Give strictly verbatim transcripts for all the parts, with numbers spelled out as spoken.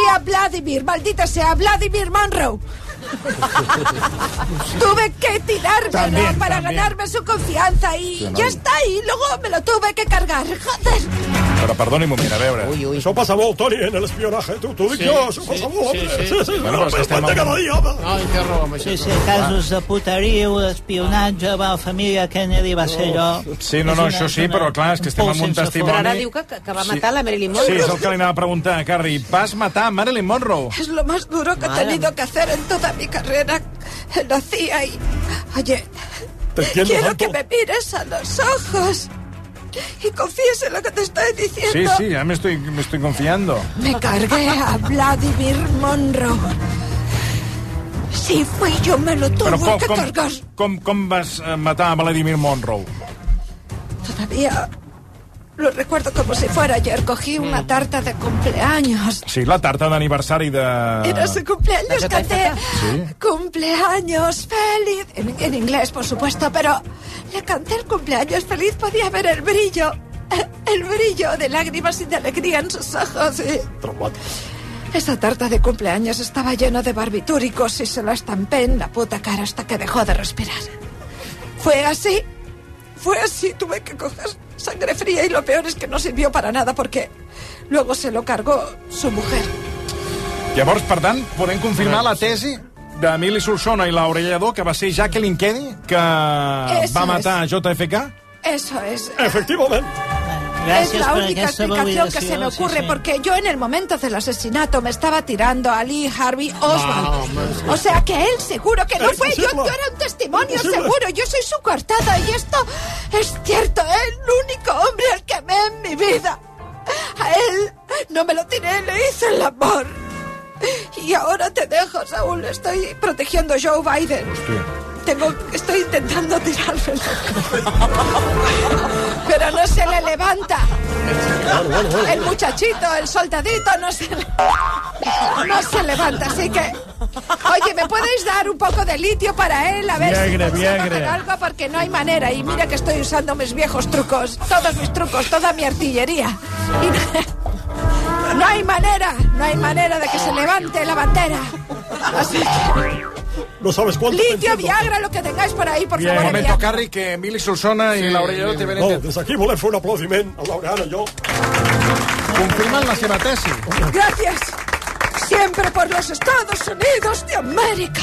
sea Vladimir, maldita sea Vladimir Monroe. Tuve que tirármelo también, para también. ganarme su confianza y Sí, no, ya i- está, y luego me lo tuve que cargar. Joder. Però perdoni un moment, a veure. Ui, ui. Això passa molt, Toni, en l'espionatge. Tu, tu dic Sí, jo, això sí, passa molt. sí, sí. sí, sí. Bueno, però és que estem de cada al- dia, home. No, té raó amb això. Sí, sí, casos de puteriu, d'espionatge, la família Kennedy va ser allò... Sí, no, no, És una- això sí, una- però clar, és que estem pols en un sense testimoni. fons. Però ara diu que, que va Sí. matar la Marilyn Sí, Monroe. és el que li anava a preguntar, Carrie. Vas matar a Marilyn Monroe. Es lo más duro que he Madre tenido mía. que hacer en toda mi carrera en la C I A. Y, oye, Te entiendo, quiero Santo. que me mires a los ojos y confíes en lo que te estoy Sí, diciendo. sí, ya me estoy, me estoy confiando. Me cargué a Vladimir Monroe. Si fui yo, me lo tuve Però com, que com, cargar. com, com vas eh, matar a Vladimir Monroe? Todavía lo recuerdo como si fuera ayer. Cogí una tarta de cumpleaños. Sí, la tarta d'aniversari de... Era su cumpleaños, ¿La canté Sí. cumpleaños feliz, en, en inglés por supuesto, pero le canté el cumpleaños feliz, podía ver el brillo, el brillo de lágrimas y de alegría en sus ojos. Y Traumat. esa tarta de cumpleaños estaba llena de barbitúricos y se la estampé en la puta cara hasta que dejó de respirar. Fue así, fue así, tuve que coger sangre fría y lo peor es que no sirvió para nada porque luego se lo cargó su mujer. Llavors, per tant, podem confirmar la tesi d'Emili Solsona i l'Aurellador, que va ser Jacqueline Kennedy, que Eso va matar es. a J F K? Eso es. Efectivament. Es Gràcies la per única aquesta explicación que validació, se me sí, ocurre, sí. porque yo en el momento del asesinato me estaba tirando a Lee Harvey Oswald. No, hombre, es que- O sea que él seguro que no Es fue yo, imposible. yo era un testimonio Imposible. seguro, yo soy su coartada y esto es cierto, el único hombre al que amé en mi vida. A él no me lo tiré, le hice el amor. Y ahora te dejo, Saúl, estoy protegiendo a Joe Biden. Tengo, estoy intentando tirármelo. Pero no se le levanta. El muchachito, el soldadito, no se, no se levanta. Así que, oye, ¿me podéis dar un poco de litio para él? A ver Viagre, si consigo Viagre. hacer algo, porque no hay manera. Y mira que estoy usando mis viejos trucos, todos mis trucos, toda mi artillería. Y no, no hay manera, no hay manera de que se levante la bandera. Así que... No sabes cuánto te Litio, entiendo. Viagra, lo que tengáis por ahí, por Un favor. momento, enviad. Carrie, que Emili Solsona i l'Aurellador sí. te No, venen... des d'aquí volem fer un aplaudiment a Laureana i jo. Confirmen la seva tesi. Gracias. Siempre por los Estados Unidos de América.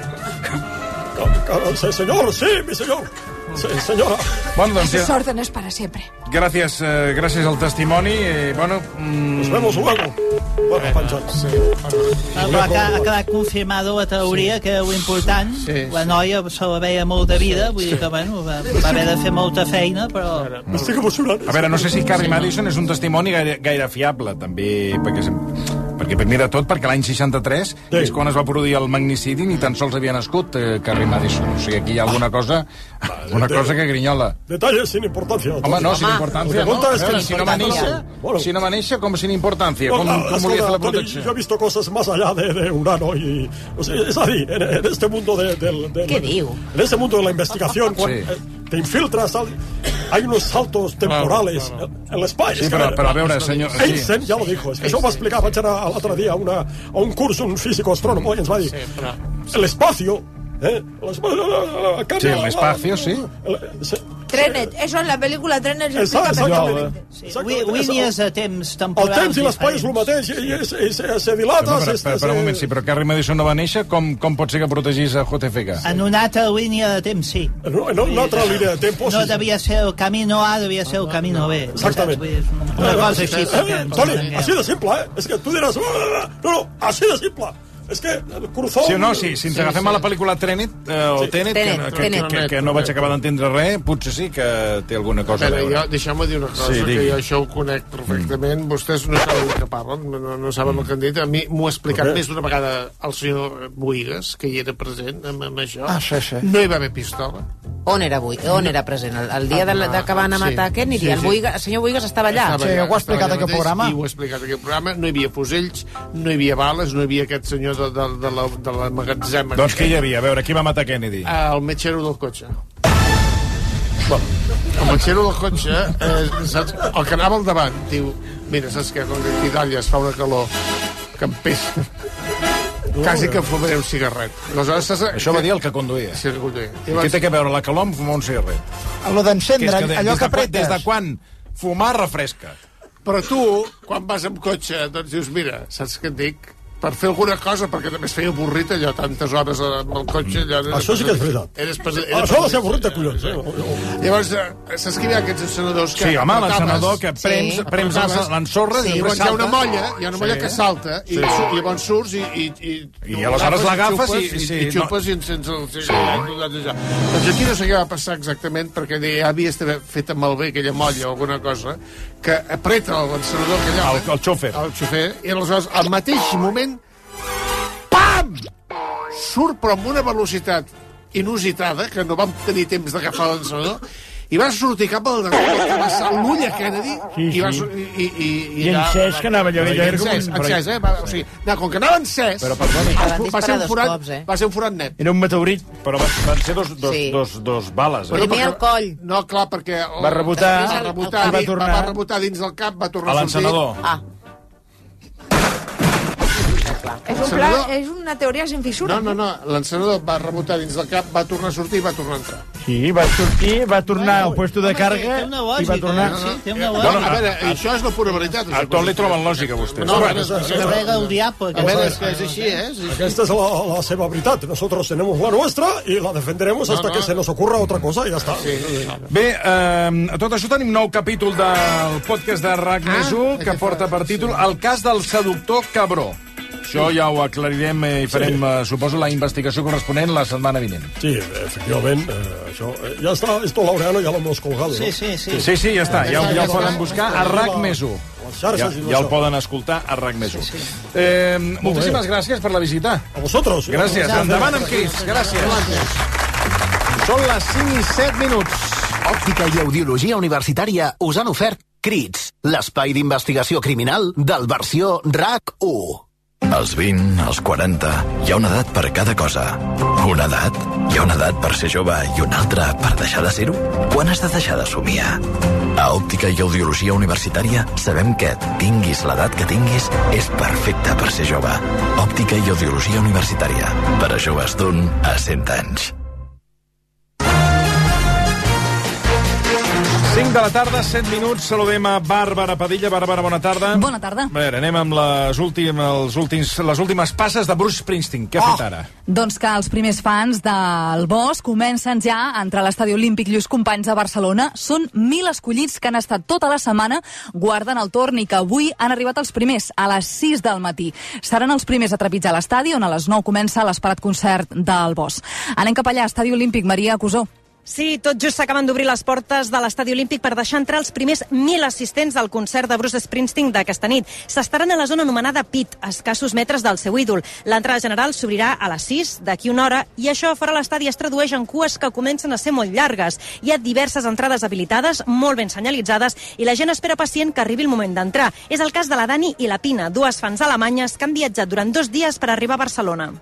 Ca- ca- Sí, senyor, sí, mi senyor. Sí, senyora. Bueno, A doncs sus ja, órdenes para siempre. gràcies, eh, gràcies al testimoni. Eh, bueno, mm, Nos vemos luego. Bueno, penjat. Sí. Però ha, ha quedat confirmada la teoria, que era important. Sí. La noia se la veia molt de vida, vull dir que bueno, va, va haver de fer molta feina, però... M'estic emocionant. a veure, no sé si Carrie Madison és un testimoni gaire, gaire fiable, també, perquè, perquè primer de tot, perquè l'any seixanta-tres, Sí. és quan es va produir el magnicidi, ni tan sols havia nascut eh, Carrie Madison. O sigui, aquí hi ha alguna cosa, una cosa que grinyola. Detalles sin importancia. Home, no, sin importància, la no? pregunta A és veure, que- si no va néixer, Bueno. si no va néixer, com sin importància, No, com, no, com volia fer la escolta, Toni, protecció. yo he visto cosas más allá de, de Urano y... O sea, es así, en, en este mundo de, del- del- ¿Qué digo? En este mundo de la investigación, cuando, Sí. eh, te infiltras, al- hay unos saltos temporales en l'espai. Sí, És que, però, però a veure, senyor... Sí. Einstein ja ho dijo, és que això ho va explicar, vaig anar l'altre dia a, una, a un curs, un físico astrònomo, i ens va dir, Sí, però... l'espacio, eh? l'espacio, Sí, l'espacio, sí. Trenet, eso en la película Trenet se explica Exacte, perfectamente. Sí, exactament. línies de temps El temporals temps i l'espai és el diferents. mateix, i, i, i, i se dilata... Però, però, se- però, però un moment, se- sí, però Carrie Madison no va néixer, com, com pot ser que protegís a J F K? En una altra línia de temps, sí. En una, en una altra línia de temps... No devia ser el camino A, devia ser el camino B. Exactament. Vull dir, és una- Una cosa així, perquè Eh, ens Toni, entenguem. així de simple, eh? És que tu diràs... No, no, així de simple. És que el Cruzó... Sí o no? Sí, si ens agafem a la pel·lícula Tenet, eh, o Sí. Tenet, que, Tenet, que, que, Tenet. que, que no vaig acabar d'entendre res, potser sí que té alguna cosa a Espera, veure. jo, deixeu-me dir una cosa, Sí, sí, digui. que jo això ho conec perfectament. Mm. Vostès no saben el que parlen, no, no saben mm. el que han dit. A mi m'ho ha explicat Per què? més d'una vegada el senyor Boigues, que hi era present amb, amb això. Ah, sí, sí. No hi va haver pistola. On era, Bui? On era present? El, el dia de, la- de que van a matar Sí, Kennedy? sí, el, sí. Boiga, el senyor Boigues estava allà? Estava Sí, allà, ho ha explicat estava allà aquest mateix, programa. I ho ha explicat aquest programa. No hi havia fusells, no hi havia bales, no hi havia aquest senyor de, de, de, la, de la magatzem. Doncs què hi havia? A veure, qui va matar Kennedy? El metgero del cotxe. El metgero del cotxe, eh, saps? El que anava al davant, diu, mira, saps què? Com que aquí dalt ja es fa una calor campés. Quasi que fumaré un cigarret. Aleshores, saps... Això va dir el que conduïa. Sí, el que conduïa. I què té que veure la calor amb fumar un cigarret? Allò d'encendre, Que és que allò des que de quan- apretes. Des de quan fumar refresca? Però tu, quan vas amb cotxe, doncs dius, mira, saps què et dic? Per fer alguna cosa, perquè també es feia avorrit allò, tantes hores amb el cotxe... Allò, Això sí que és veritat. Eres pes... Això ha de ser avorrit de collons, eh? Llavors, eh, saps que hi ha aquests encenedors que... Sí, home, apretaves, l'encenedor que prems, Sí. prems apretaves, l'ensorra sí, i llavors després hi ha una salta. molla, hi ha una molla Sí. que salta, i, Sí. i llavors surts i... I, i, I aleshores l'agafes i- i, sí, i xupes i encens el cigarret. Doncs aquí no sé què va passar exactament, perquè ja havies d'haver fet malbé aquella molla o alguna cosa, que apreta l'encenedor que allà... El, el xòfer. El xofer, i aleshores, al mateix moment, pam! Surt, però amb una velocitat inusitada, que no vam tenir temps d'agafar l'encenedor, i va sortir cap al darrere, que va ser l'ull a Kennedy, Sí, i va... sí. I, i, i, I encès, que anava allò, I allò era com encès, un- encès, eh? Va, o sigui, no, com que anava encès, Però, perdoni, Van va, disparar ser un dos forat, cops, eh? va ser un forat net. Era un meteorit. Però van, van ser dos, dos, Sí. dos, dos bales. Eh? Primer perquè- al coll. No, clar, perquè... Va rebotar, va el- rebotar, el- va, va tornar- va rebotar dins del cap, va tornar A a sortir... l'encenedor. Ah, És, un pla, és una teoria sin fissura. No, no, no, l'encenedor va rebotar dins del cap, va tornar a sortir i va tornar a entrar. Sí, va sortir, va tornar al puesto de Home, càrrega té una i va lògica, tornar... Sí, té una Bueno, lògica. a veure, això és la pura veritat. A tot li troben lògica, vostès. No, a Bueno, veure, Se rega el diable. a veure, és que és així, eh? És així. Esta es la, la seva veritat. Nosotros tenemos la nuestra y la defenderemos hasta no. que se nos ocurra otra cosa y ya está. Bé, eh, a tot això tenim nou capítol del podcast de RAC més u, que porta per títol El cas del seductor Cabró. Això ja ho aclarirem i farem, sí. eh, suposo, la investigació corresponent la setmana vinent. Sí, efectivament, eh, això... Eh, ja està, esto Laureano ya lo hemos colgado, Sí, ¿no? sí, sí. Sí, sí, ja està. Ja, ja ho poden buscar a RAC més u. Les Ja, xarxes i ja el això. poden escoltar a RAC més u. Eh, moltíssimes gràcies per la visita. A vosotros. Gràcies. Endavant amb Cris. Gràcies. Són les cinc i set minuts. Òptica i Audiologia Universitària us han ofert Crits, l'espai d'investigació criminal del versió RAC u. Als vint, als quaranta, hi ha una edat per cada cosa. Una edat? Hi ha una edat per ser jove i una altra per deixar de ser-ho? Quan has de deixar de somiar? A Òptica i Audiologia Universitària sabem que, tinguis l'edat que tinguis, és perfecte per ser jove. Òptica i Audiologia Universitària. Per a joves d'un a cent anys. cinc de la tarda, set minuts. Saludem a Bàrbara Padilla. Bàrbara, bona tarda. Bona tarda. A veure, anem amb les, últim, els últims, les últimes passes de Bruce Springsteen. Què ha Oh. fet ara? Doncs que els primers fans del Bosch comencen ja a entrar a l'Estadi Olímpic Lluís Companys de Barcelona. Són mil escollits que han estat tota la setmana guardant el torn i que avui han arribat els primers, a les sis del matí. Seran els primers a trepitjar l'estadi, on a les nou comença l'esperat concert del Bosch. Anem cap allà, Estadi Olímpic, Maria Cusó. Sí, tot just s'acaben d'obrir les portes de l'Estadi Olímpic per deixar entrar els primers mil assistents al concert de Bruce Springsteen d'aquesta nit. S'estaran a la zona anomenada Pit, a escassos metres del seu ídol. L'entrada general s'obrirà a les sis, d'aquí una hora, i això fora l'estadi es tradueix en cues que comencen a ser molt llargues. Hi ha diverses entrades habilitades, molt ben senyalitzades, i la gent espera pacient que arribi el moment d'entrar. És el cas de la Dani i la Pina, dues fans alemanyes que han viatjat durant dos dies per arribar a Barcelona.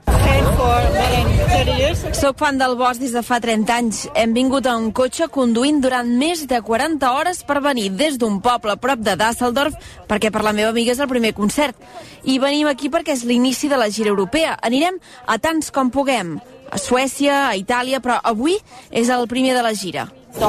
Soc fan del Bosch des de fa trenta anys. Hem vingut en cotxe conduint durant més de quaranta hores per venir des d'un poble a prop de Düsseldorf perquè per la meva amiga és el primer concert. I venim aquí perquè és l'inici de la gira europea. Anirem a tants com puguem. A Suècia, a Itàlia, però avui és el primer de la gira.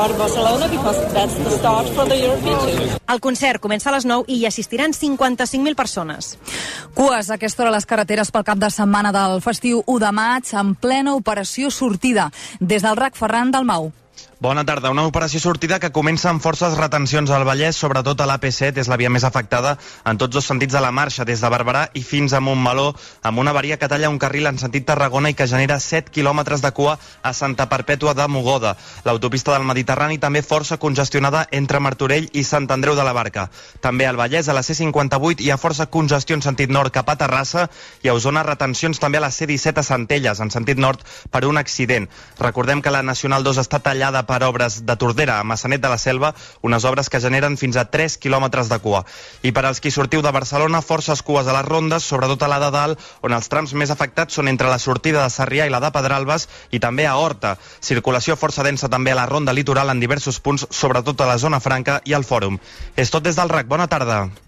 El concert comença a les nou i hi assistiran cinquanta-cinc mil persones. Cues a aquesta hora a les carreteres pel cap de setmana del festiu u de maig, en plena operació sortida. Des del RAC, Ferran Dalmau. Bona tarda. Una operació sortida que comença amb forces retencions al Vallès, sobretot a l'A P set, és la via més afectada en tots dos sentits de la marxa, des de Barberà i fins a Montmeló, amb una avaria que talla un carril en sentit Tarragona i que genera set quilòmetres de cua a Santa Perpètua de Mogoda. L'autopista del Mediterrani també força congestionada entre Martorell i Sant Andreu de la Barca. També al Vallès, a la C cinquanta-vuit, hi ha força congestió en sentit nord cap a Terrassa i a Osona retencions també a la C disset a Centelles, en sentit nord, per un accident. Recordem que la Nacional dos està tallada per obres de Tordera a Massanet de la Selva, unes obres que generen fins a tres quilòmetres de cua. I per als qui sortiu de Barcelona, forces cues a les rondes, sobretot a la de dalt, on els trams més afectats són entre la sortida de Sarrià i la de Pedralbes i també a Horta. Circulació força densa també a la ronda litoral en diversos punts, sobretot a la zona franca i al Fòrum. És tot des del RAC. Bona tarda.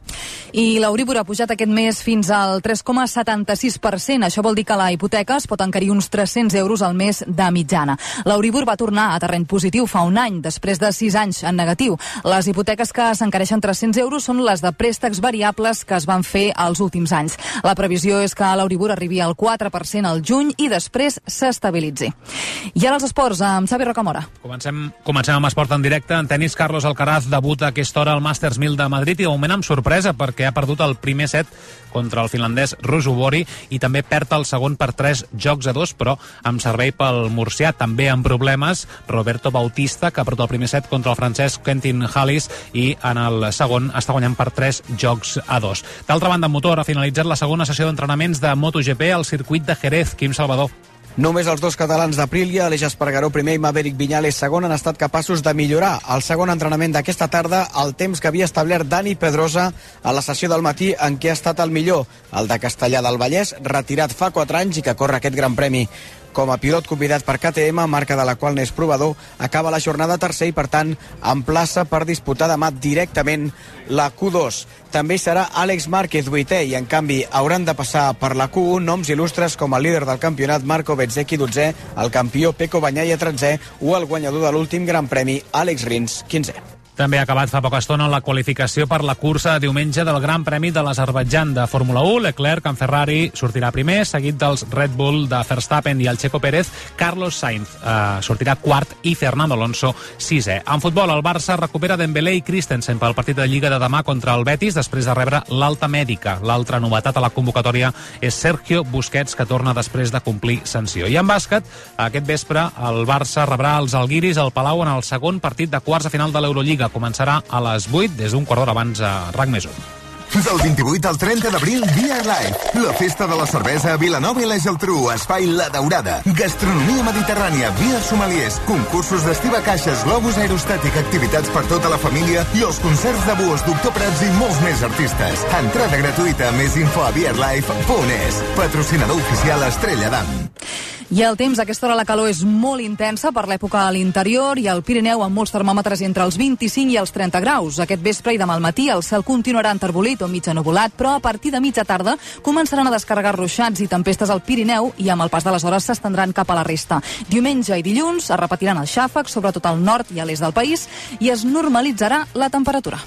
I l'Euríbor ha pujat aquest mes fins al tres coma setanta-sis per cent. Això vol dir que la hipoteca es pot encarir uns tres-cents euros al mes de mitjana. L'Euríbor va tornar a terreny positiu fa un any, després de sis anys en negatiu. Les hipoteques que s'encareixen tres-cents euros són les de préstecs variables que es van fer els últims anys. La previsió és que l'Euríbor arribi al quatre per cent al juny i després s'estabilitzi. I ara els esports, amb Xavi Rocamora. Comencem, comencem amb esport en directe. En tenis, Carlos Alcaraz debuta a aquesta hora al Masters mil de Madrid i de moment amb sorpresa perquè ha perdut el primer set contra el finlandès Ruusuvuori i també perd el segon per tres jocs a dos, però amb servei pel murcià, també amb problemes, Roberto Bautista, que ha perdut el primer set contra el francès Quentin Halys i en el segon està guanyant per tres jocs a dos. D'altra banda, en motor ha finalitzat la segona sessió d'entrenaments de MotoGP al circuit de Jerez. Quim Salvador. Només els dos catalans d'Aprilia, Aleix Espargaró primer i Maverick Viñales segon, han estat capaços de millorar el segon entrenament d'aquesta tarda el temps que havia establert Dani Pedrosa a la sessió del matí en què ha estat el millor, el de Castellà del Vallès, retirat fa quatre anys i que corre aquest gran premi. Com a pilot convidat per K T M, marca de la qual n'és provador, acaba la jornada tercer i, per tant, en plaça per disputar demà directament la Q dos. També serà Àlex Márquez vuitè i, en canvi, hauran de passar per la Q un noms il·lustres com el líder del campionat Marco Bezzecchi dotzè, el campió Pecco Bagnaia tretzè o el guanyador de l'últim Gran Premi Àlex Rins quinzè. També ha acabat fa poca estona la qualificació per la cursa de diumenge del Gran Premi de l'Azerbaidjan de Fórmula u. Leclerc, en Ferrari, sortirà primer, seguit dels Red Bull de Verstappen i el Checo Pérez. Carlos Sainz eh, sortirà quart i Fernando Alonso sisè. En futbol, el Barça recupera Dembélé i Christensen pel partit de Lliga de demà contra el Betis després de rebre l'alta mèdica. L'altra novetat a la convocatòria és Sergio Busquets, que torna després de complir sanció. I en bàsquet, aquest vespre, el Barça rebrà els Alguiris al Palau en el segon partit de quarts de final de l'Eurolliga. Començarà a les vuit, des d'un quart d'hora abans a RAC més un. Del vint-i-vuit al trenta d'abril, Beer Life, la festa de la cervesa a Vilanova i la Geltrú, espai La Daurada, gastronomia mediterrània, beer sommeliers, concursos d'estiva caixes, globus aerostàtic, activitats per tota la família i els concerts de Buos, Doctor Prats i molts més artistes. Entrada gratuïta, més info a beer life punt es. Patrocinador oficial Estrella d'Am. I el temps, a aquesta hora la calor és molt intensa per l'època a l'interior i al Pirineu amb molts termòmetres entre els vint-i-cinc i els trenta graus. Aquest vespre i demà al matí el cel continuarà enterbolit o mig enuvolat, però a partir de mitja tarda començaran a descarregar ruixats i tempestes al Pirineu i amb el pas de les hores s'estendran cap a la resta. Diumenge i dilluns es repetiran els xàfecs, sobretot al nord i a l'est del país, i es normalitzarà la temperatura.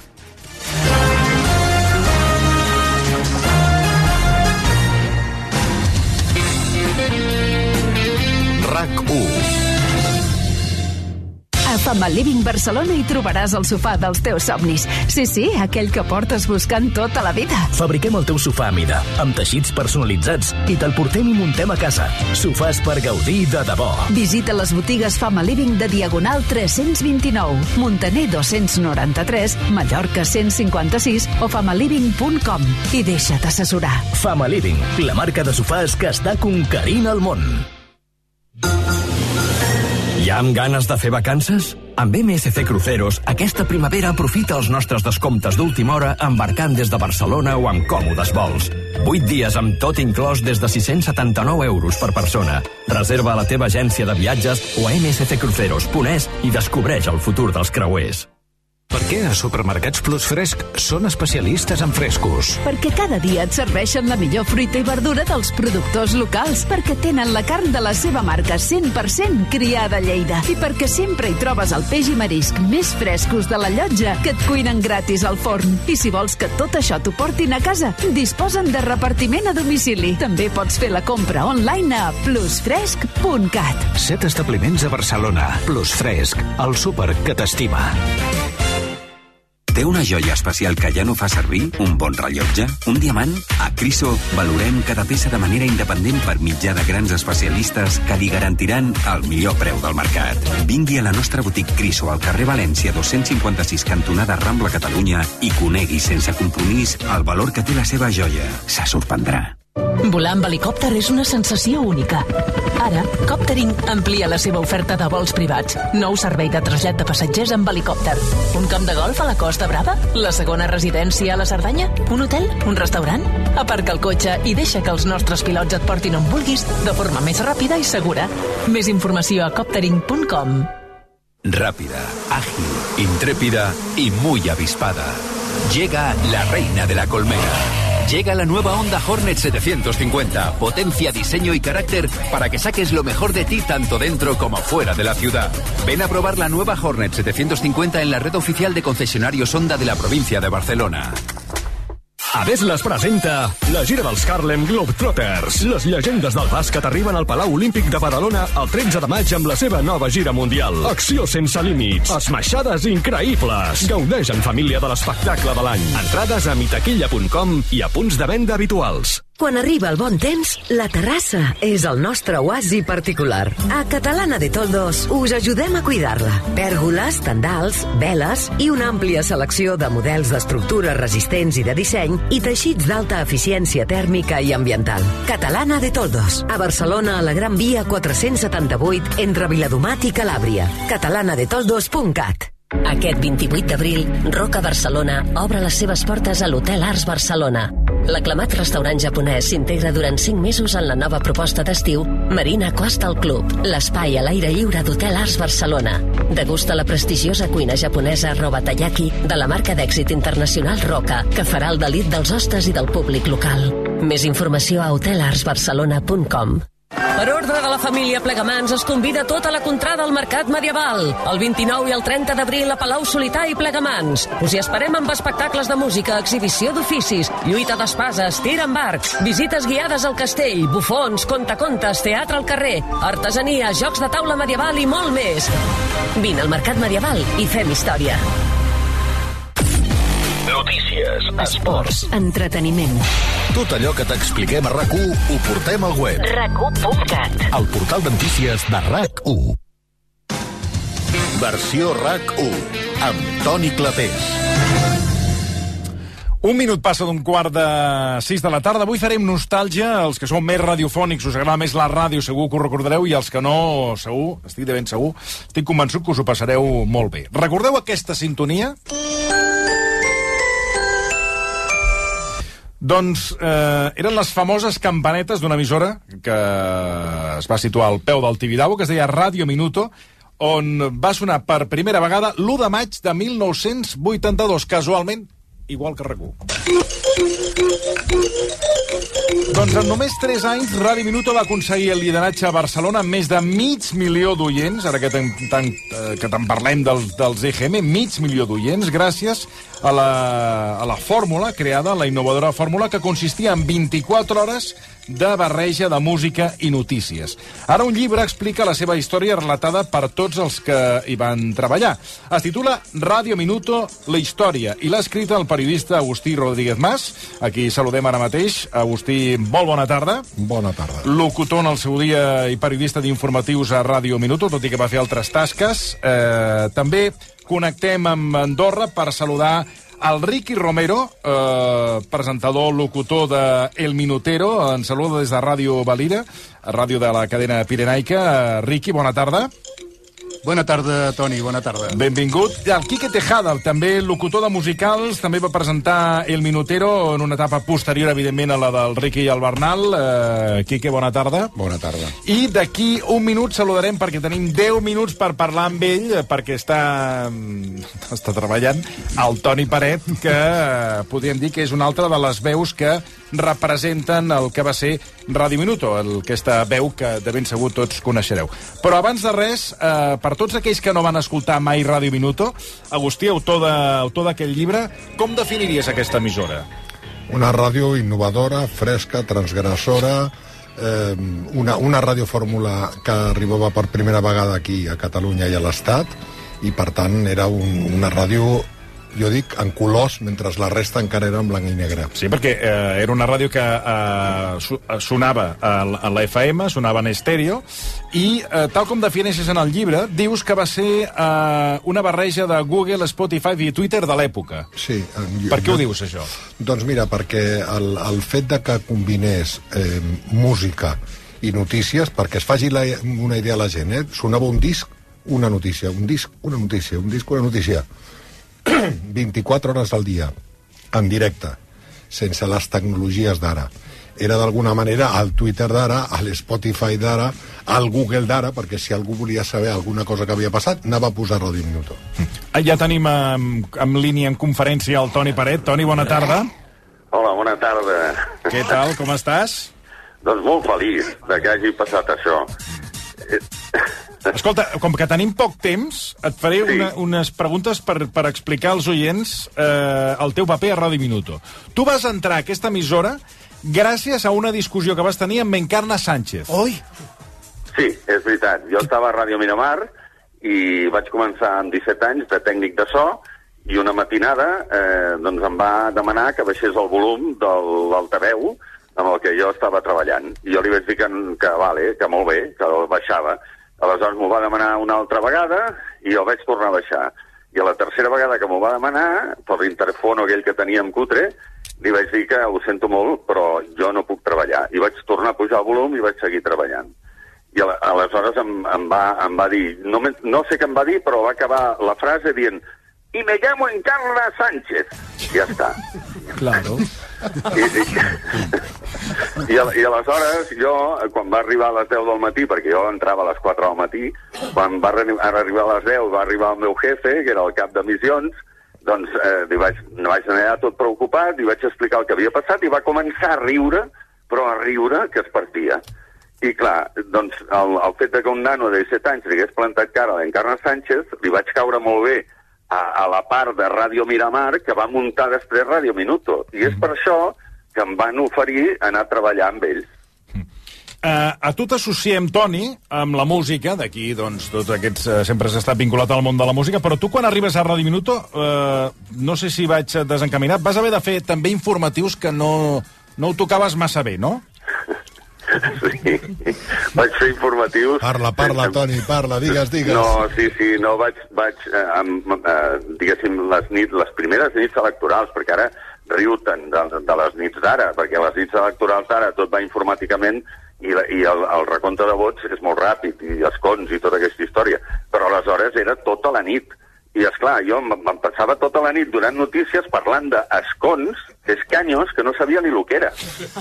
RAC u. A Fama Living Barcelona hi trobaràs el sofà dels teus somnis. Sí, sí, aquell que portes buscant tota la vida. Fabriquem el teu sofà a mida, amb teixits personalitzats, i te'l portem i muntem a casa. Sofàs per gaudir de debò. Visita les botigues Fama Living de Diagonal tres-cents vint-i-nou, Montaner dos-cents noranta-tres, Mallorca cent cinquanta-sis o famaliving punt com i deixa't assessorar. Fama Living, la marca de sofàs que està conquerint el món. Ja amb ganes de fer vacances? Amb M S C Cruceros, aquesta primavera aprofita els nostres descomptes d'última hora embarcant des de Barcelona o amb còmodes vols. vuit dies amb tot inclòs des de sis-cents setanta-nou euros per persona. Reserva a la teva agència de viatges o a m s c cruceros punt es i descobreix el futur dels creuers. Per què a Supermercats Plus Fresc són especialistes en frescos? Perquè cada dia et serveixen la millor fruita i verdura dels productors locals, perquè tenen la carn de la seva marca cent per cent criada a Lleida i perquè sempre hi trobes el peix i marisc més frescos de la llotja que et cuinen gratis al forn. I si vols que tot això t'ho portin a casa, disposen de repartiment a domicili. També pots fer la compra online a plus fresc punt cat. Set establiments a Barcelona. Plus Fresc, el súper que t'estima. Té una joia especial que ja no fa servir? Un bon rellotge? Un diamant? A Criso valorem cada peça de manera independent per mitjà de grans especialistes que li garantiran el millor preu del mercat. Vingui a la nostra botiga Criso al carrer València dos-cents cinquanta-sis cantonada Rambla Catalunya i conegui sense compromís el valor que té la seva joia. Se sorprendrà. Volar amb helicòpter és una sensació única. Ara, Coptering amplia la seva oferta de vols privats. Nou servei de trasllat de passatgers amb helicòpter. Un camp de golf a la Costa Brava? La segona residència a la Cerdanya? Un hotel? Un restaurant? Aparca el cotxe i deixa que els nostres pilots et portin on vulguis de forma més ràpida i segura. Més informació a coptering punt com. Rápida, ágil, intrépida y muy avispada. Llega la reina de la colmena. Llega la nueva Honda Hornet setecientos cincuenta. Potencia, diseño y carácter para que saques lo mejor de ti tanto dentro como fuera de la ciudad. Ven a probar la nueva Hornet setecientos cincuenta en la red oficial de concesionarios Honda de la província de Barcelona. Adeslas presenta la gira dels Harlem Globetrotters. Les llegendes del bàsquet arriben al Palau Olímpic de Badalona el tretze de maig amb la seva nova gira mundial. Acció sense límits, esmaixades increïbles. Gaudeix en família de l'espectacle de l'any. Entrades a mitaquilla punt com i a punts de venda habituals. Quan arriba el bon temps, la terrassa és el nostre oasi particular. A Catalana de Toldos us ajudem a cuidar-la. Pèrgoles, tendals, veles i una àmplia selecció de models d'estructures resistents i de disseny i teixits d'alta eficiència tèrmica i ambiental. Catalana de Toldos, a Barcelona, a la Gran Via quatre-cents setanta-vuit, entre Viladomat i Calàbria. catalana de toldos punt cat. Aquest vint-i-vuit d'abril, Roca Barcelona obre les seves portes a l'Hotel Arts Barcelona. L'aclamat restaurant japonès s'integra durant cinc mesos en la nova proposta d'estiu Marina Coastal Club, l'espai a l'aire lliure d'Hotel Arts Barcelona. Degusta la prestigiosa cuina japonesa Robatayaki de la marca d'èxit internacional Roca, que farà el delit dels hostes i del públic local. Més informació a hotel arts barcelona punt com. Per ordre de la família Plegamans es convida tota la contrada al Mercat Medieval. El vint-i-nou i el trenta d'abril a Palau Solità i Plegamans. Us hi esperem amb espectacles de música, exhibició d'oficis, lluita d'espases, tir amb arc, visites guiades al castell, bufons, contacontes, teatre al carrer, artesania, jocs de taula medieval i molt més. Vine al Mercat Medieval i fem història. Notícies, esports, entreteniment. Tot allò que t'expliquem a RAC u ho portem al web. rac u punt cat. El portal de notícies de RAC u. Versió RAC u, amb Toni Clapés. Un minut passa d'un quart de sis de la tarda. Avui farem nostàlgia. Els que són més radiofònics, us agrada més la ràdio, segur que ho recordareu, i els que no, segur, estic de ben segur, estic convençut que us ho passareu molt bé. Recordeu aquesta sintonia? Doncs eh, eren les famoses campanetes d'una emissora que es va situar al peu del Tibidabo, que es deia Radio Minuto, on va sonar per primera vegada l'u de maig de mil nou-cents vuitanta-dos, casualment, igual que RAC u. Doncs en només tres anys, Radio Minuto va aconseguir el lideratge a Barcelona amb més de mig milió d'oients, ara que tant, tant, que tant parlem dels, dels E G M, mig milió d'oients, gràcies a la, a la fórmula creada, la innovadora fórmula, que consistia en vint-i-quatre hores de barreja de música i notícies. Ara un llibre explica la seva història relatada per tots els que hi van treballar. Es titula Radio Minuto, la història, i l'ha escrit el periodista Agustí Rodríguez Mas, a qui saludem ara mateix. Agustí, molt bona tarda. Bona tarda. Locutor en el seu dia i periodista d'informatius a Radio Minuto, tot i que va fer altres tasques. Eh, també connectem amb Andorra per saludar el Ricky Romero, eh, presentador, locutor de El Minutero. Ens saluda des de Ràdio Valira, ràdio de la cadena pirenaica. Ricky, bona tarda. Bona tarda, Toni, bona tarda. Benvingut. El Quique Tejada, també locutor de musicals, també va presentar El Minutero en una etapa posterior, evidentment, a la del Ricky i el Bernal. Eh, Quique, bona tarda. Bona tarda. I d'aquí un minut saludarem, perquè tenim deu minuts per parlar amb ell, perquè està, està treballant, el Toni Paret, que eh, podríem dir que és una altra de les veus que representen el que va ser Radio Minuto, el, aquesta veu que de ben segur tots coneixereu. Però abans de res, eh, per tots aquells que no van escoltar mai Radio Minuto, Agustí, autor d'aquest llibre, com definiries aquesta emissora? Una ràdio innovadora, fresca, transgressora, eh, una, una radiofórmula que arribava per primera vegada aquí a Catalunya i a l'Estat, i per tant era un, una ràdio, jo dic, en colors, mentre la resta encara era en blanc i negre. Sí, perquè eh, era una ràdio que eh, sonava a, a la F M, sonava en estèreo, i eh, tal com defineixes en el llibre, dius que va ser eh, una barreja de Google, Spotify i Twitter de l'època. Sí. Jo, per què jo, ho dius, això? Doncs mira, perquè el, el fet de que combinés eh, música i notícies, perquè es faci la, una idea a la gent, eh? Sonava un disc, una notícia, un disc, una notícia, un disc, una notícia. vint-i-quatre hores al dia, en directe, sense les tecnologies d'ara. Era d'alguna manera el Twitter d'ara, l'Spotify d'ara, al Google d'ara, perquè si algú volia saber alguna cosa que havia passat, anava a posar Ràdio Minuto. Ja tenim en, en línia, en conferència, el Toni Peret. Toni, bona tarda. Hola, bona tarda. Què tal, com estàs? Doncs molt feliç de que hagi passat això. Escolta, com que tenim poc temps, et faré Sí. una, unes preguntes per, per explicar als oients eh, el teu paper a Ràdio Minuto. Tu vas entrar a aquesta emissora gràcies a una discussió que vas tenir amb Encarna Sánchez. Oi! Sí, és veritat. Jo estava a Ràdio Miramar i vaig començar amb disset anys de tècnic de so i una matinada eh, doncs em va demanar que baixés el volum de l'altaveu amb el que jo estava treballant. I jo li vaig dir que, que vale, que molt bé, que el baixava. Aleshores m'ho va demanar una altra vegada i el vaig tornar a baixar. I a la tercera vegada que m'ho va demanar, per l'interfono aquell que teníem cutre, li vaig dir que ho sento molt, però jo no puc treballar. I vaig tornar a pujar el volum i vaig seguir treballant. I aleshores em, em, va, em va dir, no, me, no sé què em va dir, però va acabar la frase dient «Y me llamo Encarna Sánchez». I ja està. Claro. I, i, i, I aleshores jo, quan va arribar a les deu del matí, perquè jo entrava a les quatre del matí, quan va arribar a les deu va arribar el meu jefe, que era el cap de missions, doncs eh, li vaig, no vaig anar tot preocupat, li vaig explicar el que havia passat i va començar a riure, però a riure que es partia. I clar, doncs el, el fet de que un nano de disset anys li hagués plantat cara a l'Encarna Sánchez li vaig caure molt bé a, a la part de Ràdio Miramar que va muntar després Ràdio Minuto. I és per això que em van oferir anar a treballar amb ells. Uh, a tu t'associem, Toni, amb la música, d'aquí, doncs, tots aquests... Uh, sempre has estat vinculat al món de la música, però tu, quan arribes a Ràdio Minuto, uh, no sé si vaig desencaminat, vas haver de fer també informatius que no, no ho tocaves massa bé, no? Sí, vaig fer informatius... Parla, parla, Toni, parla, digues, digues. No, sí, sí, no, vaig, vaig eh, amb, eh, diguéssim, les, nit, les primeres nits electorals, perquè ara riu-te'n de, de les nits d'ara, perquè les nits electorals d'ara tot va informàticament i, la, i el, el recompte de vots és molt ràpid, i escons i tota aquesta història. Però aleshores era tota la nit. I, esclar, jo me'n passava tota la nit donant notícies parlant d'escons, escanyos, que no sabia ni el que era.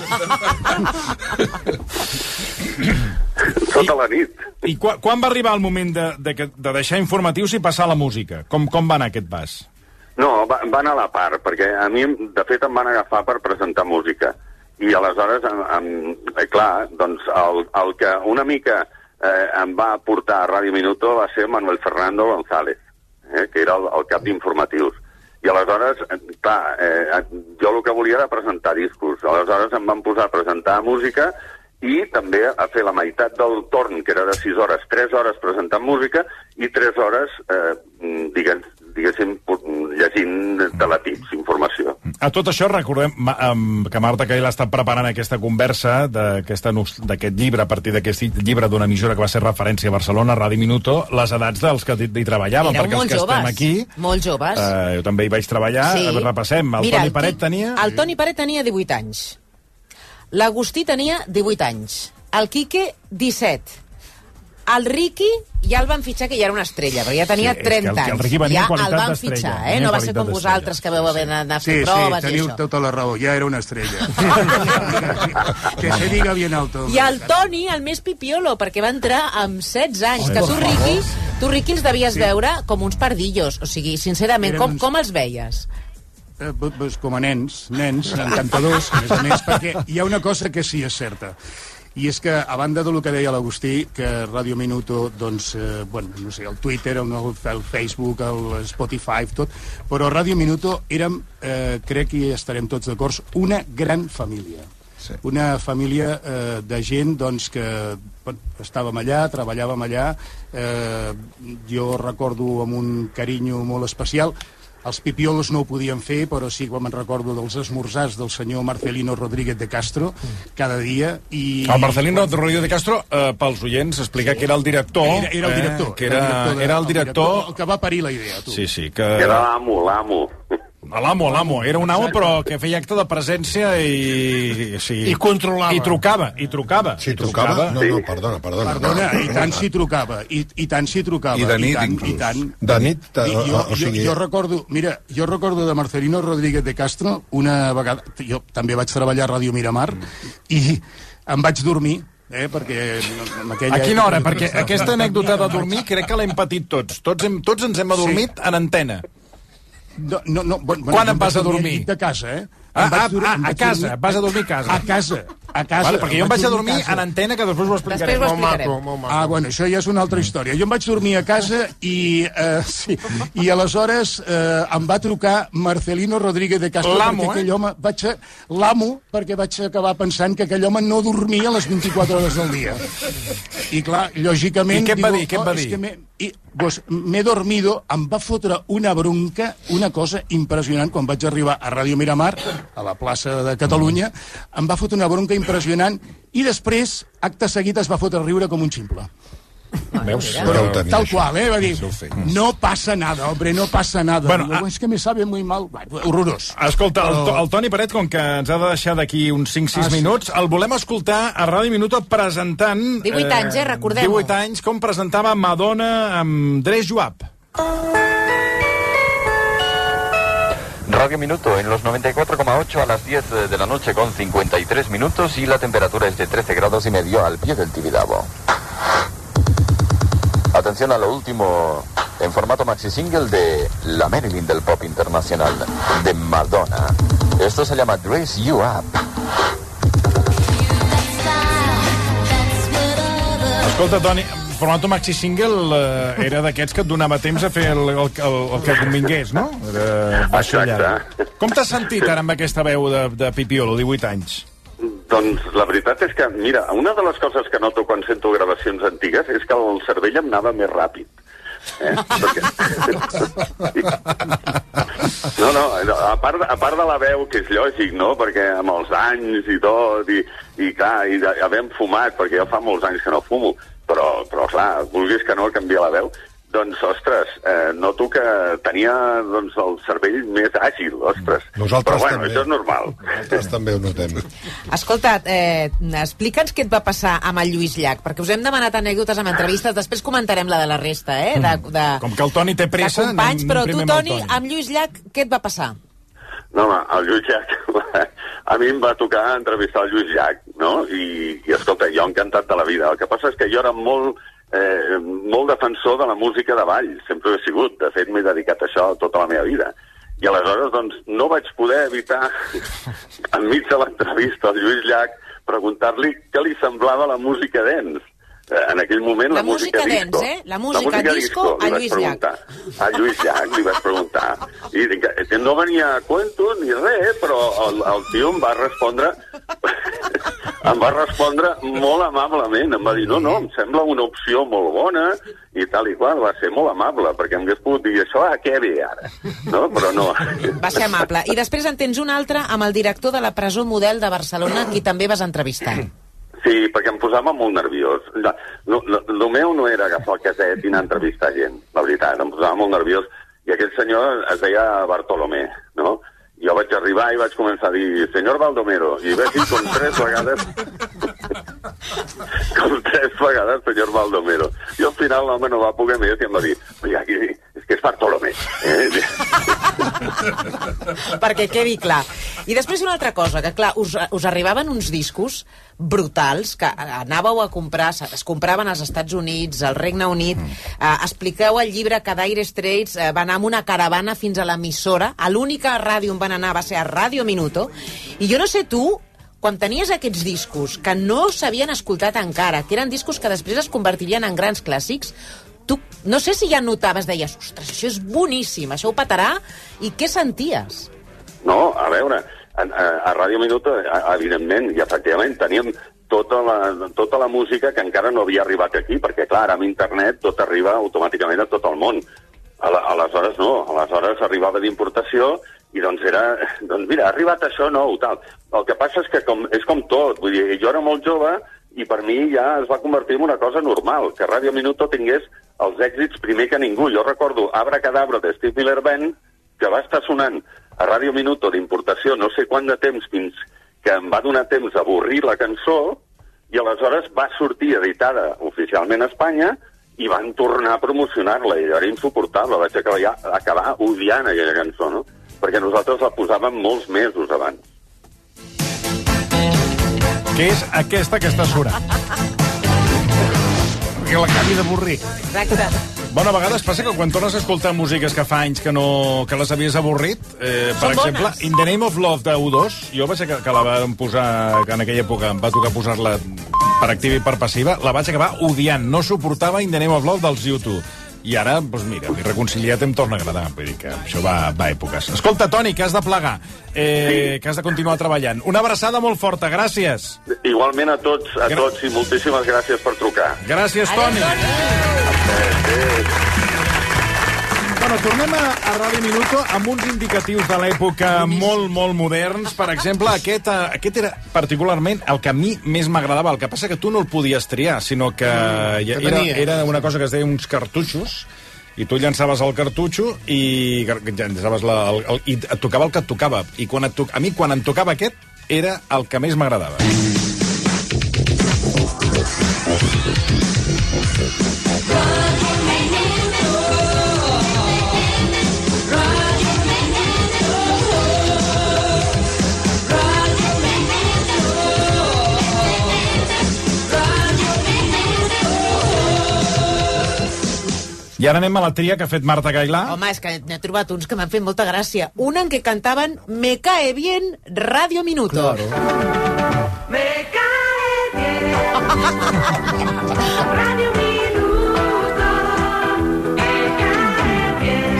Tota la nit. I quan, quan va arribar el moment de, de, de deixar informatius i passar a la música? Com, com va anar aquest pas? No, va, va anar a la part, perquè a mi, de fet, em van agafar per presentar música. I aleshores, em, em, clar, doncs, el, el que una mica eh, em va portar a Ràdio Minuto va ser Manuel Fernando González, eh, que era el, el cap d'informatius. I aleshores, clar, eh, jo el que volia era presentar discos. Aleshores em van posar a presentar música i també a fer la meitat del torn, que era de sis hores, tres hores presentant música i tres hores, eh, diguem, diguéssim, llegint teletips, informació. A tot això recordem que Marta Cail ha estat preparant aquesta conversa d'aquest llibre, a partir d'aquest llibre d'una emissora que va ser referència a Barcelona, Ràdio Minuto, les edats dels que hi treballàvem, Éreu perquè els que joves, estem aquí... Molt joves. Eh, jo també hi vaig treballar, Sí. repassem. El Mira, Toni Peret tenia... El Toni Peret tenia divuit anys. L'Agustí tenia divuit anys. El Quique, disset. El Riqui ja el van fitxar, que ja era una estrella, perquè ja tenia Sí, és que trenta el- que el anys. Riqui venia Ja qualitat el van d'estrella, fitxar, eh? venia No va ser qualitat com d'estrella. vosaltres, que vau haver d'anar a Sí, fer sí, proves i teniu això. tota la raó, ja era una estrella. Que se diga bien alto. I el Toni, el més pipiolo, perquè va entrar amb setze anys, Ai, que por tu, favor. Riqui, tu, Riqui, els devies Sí. veure com uns pardillos. O sigui, sincerament, Eren com, uns- com els veies? Eh, pues, com a nens, nens, encantadors, a més a més, perquè hi ha una cosa que sí és certa. I és que, a banda del que deia l'Agustí, que Ràdio Minuto, doncs, eh, bueno, no sé, el Twitter, el, el Facebook, el Spotify, tot, però Ràdio Minuto érem, eh, crec que hi estarem tots d'acord, una gran família. Sí. Una família eh, de gent, doncs, que bueno, estàvem allà, treballàvem allà, eh, jo recordo amb un carinyo molt especial. Els pipiolos no ho podien fer, però sí que me'n recordo dels esmorzars del senyor Marcelino Rodríguez de Castro, cada dia. I... El Marcelino Rodríguez de Castro, eh, pels oients, explica sí. que era el director... Era, era el director. Eh, que era, era, el director de, era el director... El que va parir la idea, tu. Sí, sí, que... Era l'amo, l'amo. L'amo, l'amo. Era un amo, però que feia acte de presència i... Sí, I controlava. I trucava, i trucava. Sí, trucava? No, no, perdona, perdona. Perdona, i tant s'hi trucava, i, i tant s'hi trucava. I de nit, i tant, inclús. I tant. De nit, I jo, o, o jo, sigui... jo recordo, mira, jo recordo de Marcelino Rodríguez de Castro una vegada, jo també vaig treballar a Ràdio Miramar, i em vaig dormir eh, perquè... Aquella... A quina hora? Perquè aquesta anècdota de dormir crec que l'hem patit tots. Tots, hem, tots ens hem adormit sí. en antena. No, no, no, bueno, Quan em vas a dormir? De casa, eh? Ah, ah, ah, a casa, vas a dormir a casa. A casa, a casa. Vale, perquè jo em vaig a dormir en antena, que després ho explicarem. Després ho explicarem. Molt maco, molt maco. Ah, bueno, això ja és una altra història. Jo em vaig dormir a casa i, eh, sí, i aleshores eh, em va trucar Marcelino Rodríguez de Castro, l'amo, perquè aquell eh? home... Vaig a, l'amo, perquè vaig acabar pensant que aquell home no dormia les vint-i-quatre hores del dia. I clar, lògicament... I què et va digo, dir? Què et va oh, dir? És que me, i, pues, m'he dormido, em va fotre una bronca, una cosa impressionant, quan vaig arribar a Ràdio Miramar, a la plaça de Catalunya, em va fotre una bronca impressionant i després, acte seguit, es va fotre a riure com un ximple. Veus? Però, tal qual, eh? Va dir, no passa nada, hombre, no passa nada. Bueno, Digo, és que me sabe muy mal. Horrorós. Escolta, el, el Toni Peret, com que ens ha de deixar d'aquí uns cinc sis ah, sí. minuts, el volem escoltar a Ràdio Minuto presentant... divuit anys, eh? Recordem-ho. divuit anys, com presentava Madonna amb Dres Joab. Radio Minuto en los noventa y cuatro coma ocho a las diez de la noche con cincuenta y tres minutos y la temperatura es de trece grados y medio al pie del Tibidabo. Atención a lo último en formato maxi single de la Marilyn del pop internacional, de Madonna. Esto se llama Dress You Up. Escolta, Toni, formato maxi single eh, era d'aquests que et donava temps a fer el, el, el, el que convingués, no? Era Exacte. Com t'has sentit ara amb aquesta veu de, de Pipiolo, divuit anys? Doncs la veritat és que, mira, una de les coses que noto quan sento gravacions antigues és que el cervell em anava més ràpid. Eh? Perquè... No, no, a part, a part de la veu, que és lògic, no?, perquè amb els anys i tot, i, i clar, i havent fumat, perquè ja fa molts anys que no fumo, però, però clar, vulguis que no canvia la veu, doncs, ostres, eh, noto que tenia doncs, el cervell més àgil, ostres. Nosaltres però bueno, també. això és normal. Nosaltres també ho notem. Escolta, eh, explica'ns què et va passar amb el Lluís Llach, perquè us hem demanat anècdotes amb entrevistes, després comentarem la de la resta, eh? De, de, Com que el Toni té pressa, de companys, anem però tu, primer amb el Toni, Toni. amb Lluís Llach, què et va passar? No, home, el Lluís Llach, a mi em va tocar entrevistar el Lluís Llach, no? I, i escolta, jo encantat de la vida. El que passa és que jo era molt... Eh, molt defensor de la música de ball, sempre ho he sigut, de fet m'he dedicat a això tota la meva vida, i aleshores doncs no vaig poder evitar enmig de l'entrevista al Lluís Llach preguntar-li què li semblava la música dance. Eh, en aquell moment la, la música, música disco. dance, eh? La música, la música disco, disco a Lluís Llach. A Lluís Llach li vaig preguntar. I dic, no venia a cuento ni res, però el, el tio em va respondre em va respondre molt amablement. Em va dir, no, no, em sembla una opció molt bona i tal i qual. Va ser molt amable, perquè em hagués pogut dir això, a què ve ara? No, però no. Va ser amable. I després en tens un altre amb el director de la presó Model de Barcelona, qui també vas entrevistar. Sí, perquè em posava molt nerviós. El meu no era agafar el caset i anar a entrevistar gent, la veritat, em posava molt nerviós. I aquell senyor es deia Bartolomé, no? Jo vaig arribar i vaig començar a dir senyor Baldomero, i vaig dir com tres vegades com tres vegades senyor Baldomero. I al final l'home no va poder més i em va dir, aquí, és que és Bartolomé. Eh? Perquè quedi clar. I després una altra cosa, que clar, us, us arribaven uns discos brutals que anàveu a comprar, es compraven als Estats Units, al Regne Unit, eh, expliqueu el llibre que Dire Straits eh, va anar amb una caravana fins a l'emissora, a l'única ràdio on van anar va ser a Radio Minuto, i jo no sé tu, quan tenies aquests discos que no s'havien escoltat encara, que eren discos que després es convertirien en grans clàssics, tu no sé si ja notaves, deies, ostres, això és boníssim, això ho petarà, i què senties? No, a veure, a, a, a Ràdio Minuto, evidentment, i efectivament, teníem tota la, tota la música que encara no havia arribat aquí, perquè, clar, ara amb internet tot arriba automàticament a tot el món. Aleshores, no, aleshores arribava d'importació i doncs era, doncs mira, ha arribat això nou, tal. El que passa és que com, és com tot, vull dir, jo era molt jove i per mi ja es va convertir en una cosa normal, que Ràdio Minuto tingués els èxits primer que ningú. Jo recordo Abracadabra de Steve Miller Band, que va estar sonant a Ràdio Minuto d'importació no sé quant de temps fins que em va donar temps a avorrir la cançó i aleshores va sortir editada oficialment a Espanya i van tornar a promocionar-la i era insuportable, vaig acabar, acabar odiant aquella cançó, no? Perquè nosaltres la posàvem molts mesos abans. que és aquesta que està surant. Que l'acabi d'avorrir. Exacte. Bona, a vegades passa que quan tornes a escoltar músiques que fa anys que, no, que les havies avorrit, eh, per Són exemple, bones. In the Name of Love de U dos, jo vaig que, que la van posar, que en aquella època em va tocar posar-la per activa i per passiva, la vaig acabar odiant. No suportava In the Name of Love dels U dos. I ara, doncs mira, m'he reconciliat i em torna a agradar. Vull dir que això va, va a èpoques. Escolta, Toni, que has de plegar, eh, sí. que has de continuar treballant. Una abraçada molt forta, gràcies. Igualment a tots, a Gra tots, i moltíssimes gràcies per trucar. Gràcies, Toni. Bueno, tornem a, a Ràdio Minuto amb uns indicatius de l'època molt, molt moderns. Per exemple, aquest, aquest era particularment el que a mi més m'agradava. El que passa que tu no el podies triar, sinó que ja, era, era una cosa que es deia uns cartutxos, i tu llançaves el cartutxo i llançaves la, el, el, i et tocava el que et tocava. I quan et to, a mi, quan em tocava aquest, era el que més m'agradava. I ara anem a la tria que ha fet Marta Gailà. Home, és que n'he trobat uns que m'han fet molta gràcia. Un en què cantaven Me cae bien Radio Minuto. Claro. Me cae bien Radio Minuto. Me cae bien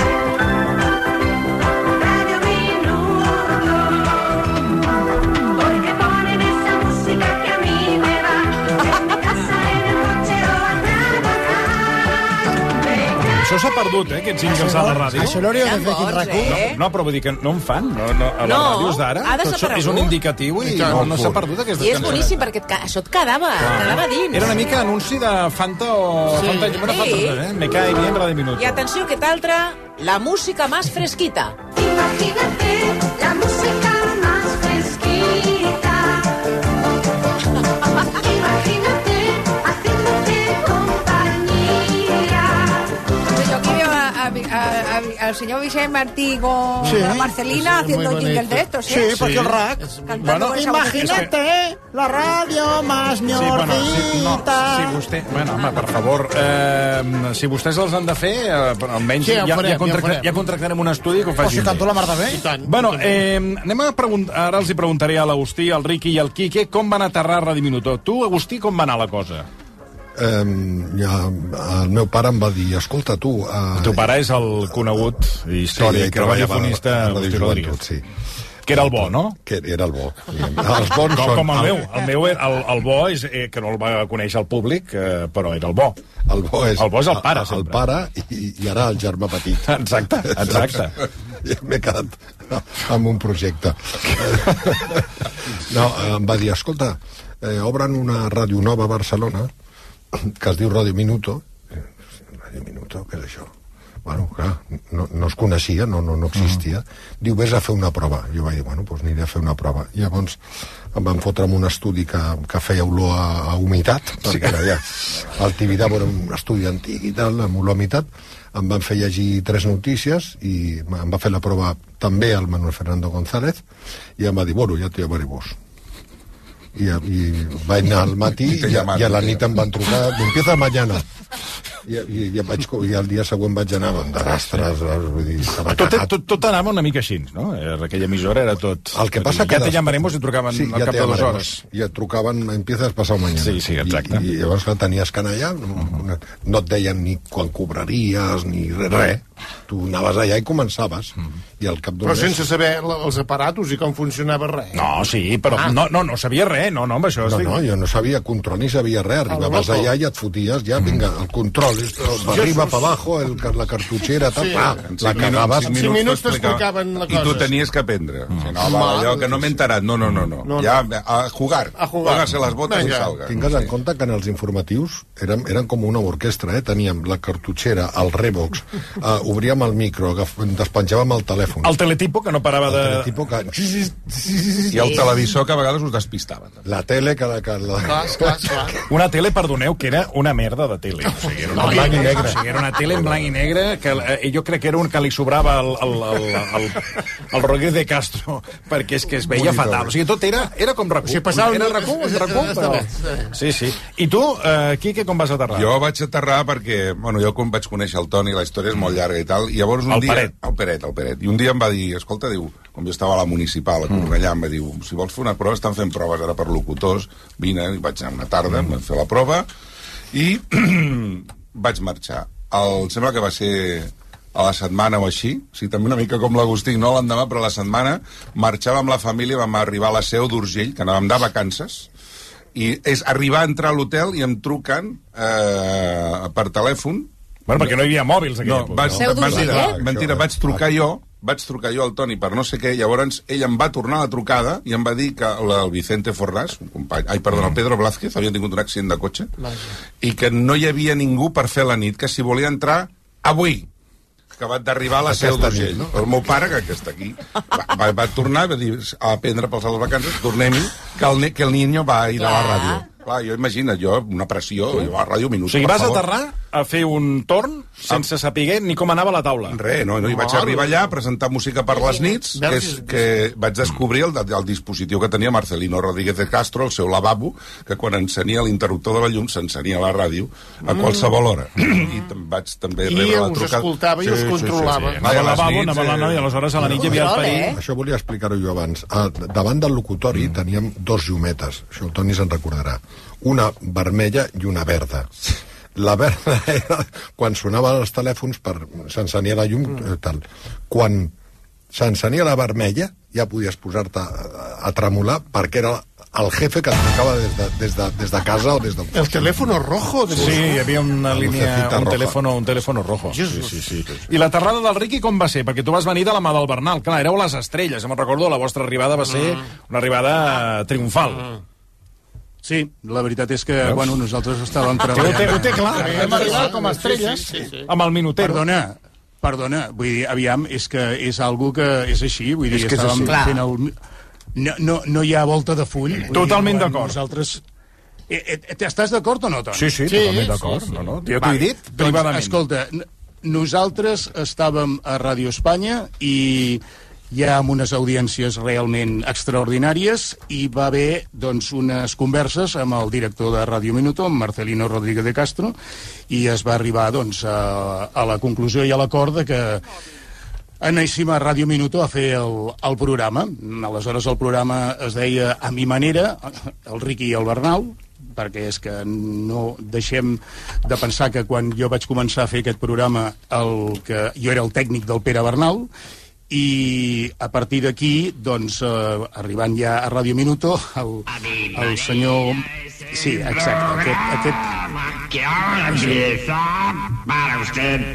Radio Minuto. Porque ponen esa música que a mí me va. En mi casa, en el coche o a trabajar. Això s'ha perdut, eh, aquests singles a la ràdio. Això l'hauríeu de fer aquí en RAC u. No, no, però vull dir que no en fan, no, no, a les No, ràdios d'ara. ha Tot això és un indicatiu i no, no s'ha perdut aquestes I és cançons. boníssim, perquè et ca- això et quedava, quedava dins. Era una mica anunci de Fanta o... Sí. Fanta, una Sí. Fanta, eh? Me cae bien Radio Minuto. I atenció, aquest altre, la música más fresquita. Imagínate la música más fresquita. Imagínate haciéndote compañía. Yo aquí veo a, a, a, a, al señor Vicente Martí con Sí, la Marcelina sí, haciendo muy jingle bonito. de estos, Sí, ¿eh? porque el rack. Cantando Bueno, con esa Imagínate la radio más Sí, bueno, si, no, ñorcita. si vostè... Bueno, home, per favor, eh, si vostès els han de fer, eh, almenys Sí, ja ho ja, farem, ja, ja ho contracta, farem. ja contractarem un estudi que ho O faci si canto la mar de bé. I tant. Bueno, eh, anem a preguntar, ara els hi preguntaré a l'Agustí, al Riqui i al Quique com van aterrar a Ràdio Minuto. Tu, Agustí, com va anar la cosa? Um, ja, el meu pare em va dir, escolta tu... Uh, El teu pare és el conegut històric, ell treballava radiofonista a Ràdio Agustí Joventut, Rodríguez. sí. Que era el bo, no? Que era el bo. Els bons com, són... com el meu. El meu, el, el bo és eh, que no el va conèixer el públic, eh, però era el bo. El bo és el, bo és el pare, el, el sempre. pare i, i ara el germà petit. Exacte, exacte. Ja m'he quedat amb un projecte. No, em va dir, escolta, eh, obren una ràdio nova a Barcelona que es diu Ràdio Minuto. Ràdio Minuto, què és això? Bueno, clar, no, no es coneixia, no, no, no existia. Mm. Diu, vés a fer una prova. Jo vaig dir, bueno, doncs aniré a fer una prova. I llavors em van fotre en un estudi que, que feia olor a, a humitat, sí. perquè ja, el Tibidabo era un estudi antic i tal, amb olor a humitat. Em van fer llegir tres notícies i em va fer la prova també el Manuel Fernando González i em va dir, bueno, ja t'hi hauré vos. I, i vaig anar al matí i, i, i a la nit em van trucar, empieza mañana. I, i, i, vaig, i el dia següent vaig anar de rastres, vull dir, estava tot, cagat. tot, tot anava una mica així, no? Aquella emissora era tot... El que passa ja que te des- llamaremos i trucaven sí, al ja cap te de dues llamaremos. hores. I et trucaven, empiezas pasado mañana. Sí, sí, exacte. I, i llavors que tenies que anar allà, no, no et deien ni quan cobraries, ni res. Re. Tu anaves allà i començaves. I al cap d'un Però mes... sense saber la- els aparatos i com funcionava res. No, sí, però Ah. no, no, no sabia res, no, no, amb això... No, estic- no, jo no sabia control ni sabia res. Arribaves loco. allà i et foties, ja, vinga, el control, esto, pa arriba, pa abajo, el, la cartutxera, tal, Sí. pa, En la cinc cagaves. minuts- en cinc minuts t'explicaven la I tu cosa. tenies que aprendre. Mm. Si no, va, allò que no m'he enterat. No, no, no, no. No, Ja, a jugar. A jugar. Póngase las botas Vinga. i salga. Tingues en compte que en els informatius eren, eren com una orquestra, eh? Teníem la cartutxera, el Revox, uh, obríem el micro, agaf, despenjàvem el telèfon. El teletipo, que no parava de... El teletipo que... I el televisor que a vegades us despistava. La tele que... La, que la... Una tele, perdoneu, que era una merda de tele. O sigui, era una En blanc i negre. O sigui, era una tele en blanc i negre que eh, jo crec que era un que li sobrava el, el, el, el, el Rodríguez de Castro, perquè és que es veia Monitor. fatal. O sigui, tot era, era com RAC u. O sigui, passava Era un- RAC u, RAC u, però... Sí, sí. I tu, eh, Quique, com vas aterrar? Jo vaig aterrar perquè, bueno, jo com vaig conèixer el Toni, la història és molt llarga i tal, i llavors un El dia... Peret. El Peret, el Peret. I un dia em va dir, escolta, diu, com jo estava a la municipal, a Cornellà, em va dir, si vols fer una prova, estan fent proves ara per locutors, vine, i vaig anar una tarda, em vaig fer la prova, i vaig marxar. El, sembla que va ser a la setmana o així, o sigui, també una mica com l'Agustí, no l'endemà, però a la setmana marxava amb la família, vam arribar a la Seu d'Urgell, que anàvem de vacances, i és arribar a entrar a l'hotel i em truquen eh, per telèfon. Bueno, perquè no hi havia mòbils aquella No, època. vaig, Seu d'Urgell, mentida, eh? mentida, vaig trucar jo, vaig trucar jo al Toni per no sé què, llavors ell em va tornar la trucada i em va dir que el el Vicente Fornàs, un company, ai, perdó, el Pedro Blázquez, havien tingut un accident de cotxe, i que no hi havia ningú per fer la nit, que si volia entrar avui, que va d'arribar a la Seu Aquesta d'Urgell. nit, No? El meu pare, que, que està aquí, va, va, va tornar, va dir, a prendre pels de vacances, tornem-hi, que el, ne- que el niño va ir a la ràdio. Clar, jo imagina't, jo, una pressió, jo a Ràdio Minut, O sigui, per vas favor. aterrar a fer un torn sense saber ni com anava la taula. Res, no, no, i vaig arribar allà a presentar música per les nits, que, és, que vaig descobrir el, el dispositiu que tenia Marcelino Rodríguez de Castro, el seu lavabo, que quan encenia l'interruptor de la llum s'encenia la ràdio a qualsevol hora. I tam- vaig també I rebre la us trucada. escoltava i us controlava. Sí, sí, sí. Anava al a les lavabo, nits, anava a la noia, i aleshores a la nit hi havia el perill. Això volia explicar-ho jo abans. Ah, davant del locutori teníem dos llumetes, això el Toni se'n recordarà. Una vermella i una verda. La verda era quan sonaven els telèfons per s'encenia la llum, eh, tal. Quan s'encenia la vermella ja podies posar-te a, a tremolar perquè era el jefe que et trucava des de, des de, des de casa o des del... El telèfono rojo. De... Sí, hi havia una línia, lucecita un roja. telèfono, un telèfono rojo. Sí, Jesús. sí, sí. I la terrada del Riqui com va ser? Perquè tu vas venir de la mà del Bernal. Clar, éreu les estrelles. Jo me'n recordo, la vostra arribada va ser una arribada triomfal. Sí, la veritat és que, Veus? bueno, nosaltres estàvem Ho té, treballant... ho té clar. Vam arribar com a estrelles. Sí, sí, sí. Amb el minutero. Perdona, perdona, vull dir, aviam, és que és algo que és així, vull dir, És que és estàvem així. Clar. fent el... No, no, no hi ha volta de full. Vull Totalment dir, d'acord. Nosaltres... Eh, eh, Estàs d'acord o no, Toni? Sí, sí, totalment d'acord. No, no, jo t'ho he dit Doncs, privadament. escolta, n- nosaltres estàvem a Ràdio Espanya i ja amb unes audiències realment extraordinàries i va haver doncs, unes converses amb el director de Ràdio Minuto, amb Marcelino Rodríguez de Castro, i es va arribar doncs, a, a la conclusió i a l'acord de que anéssim a Ràdio Minuto a fer el, el programa. Aleshores el programa es deia A mi manera, el Riqui i el Bernal, perquè és que no deixem de pensar que quan jo vaig començar a fer aquest programa el que jo era el tècnic del Pere Bernal, i a partir d'aquí, doncs, eh, arribant ja a Ràdio Minuto, el, el senyor... Sí, exacte, aquest... aquest... Que ahora empieza para usted.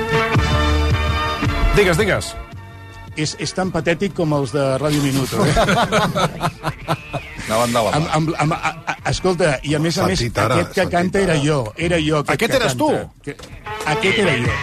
Digues, digues. És, és tan patètic com els de Ràdio Minuto, eh? Anaven de la mà. Amb, amb, amb, a, a, escolta, i a més a més, Santitara, aquest que canta era jo. Era jo aquest, Aquest que eres canta. tu? Que, aquest era jo.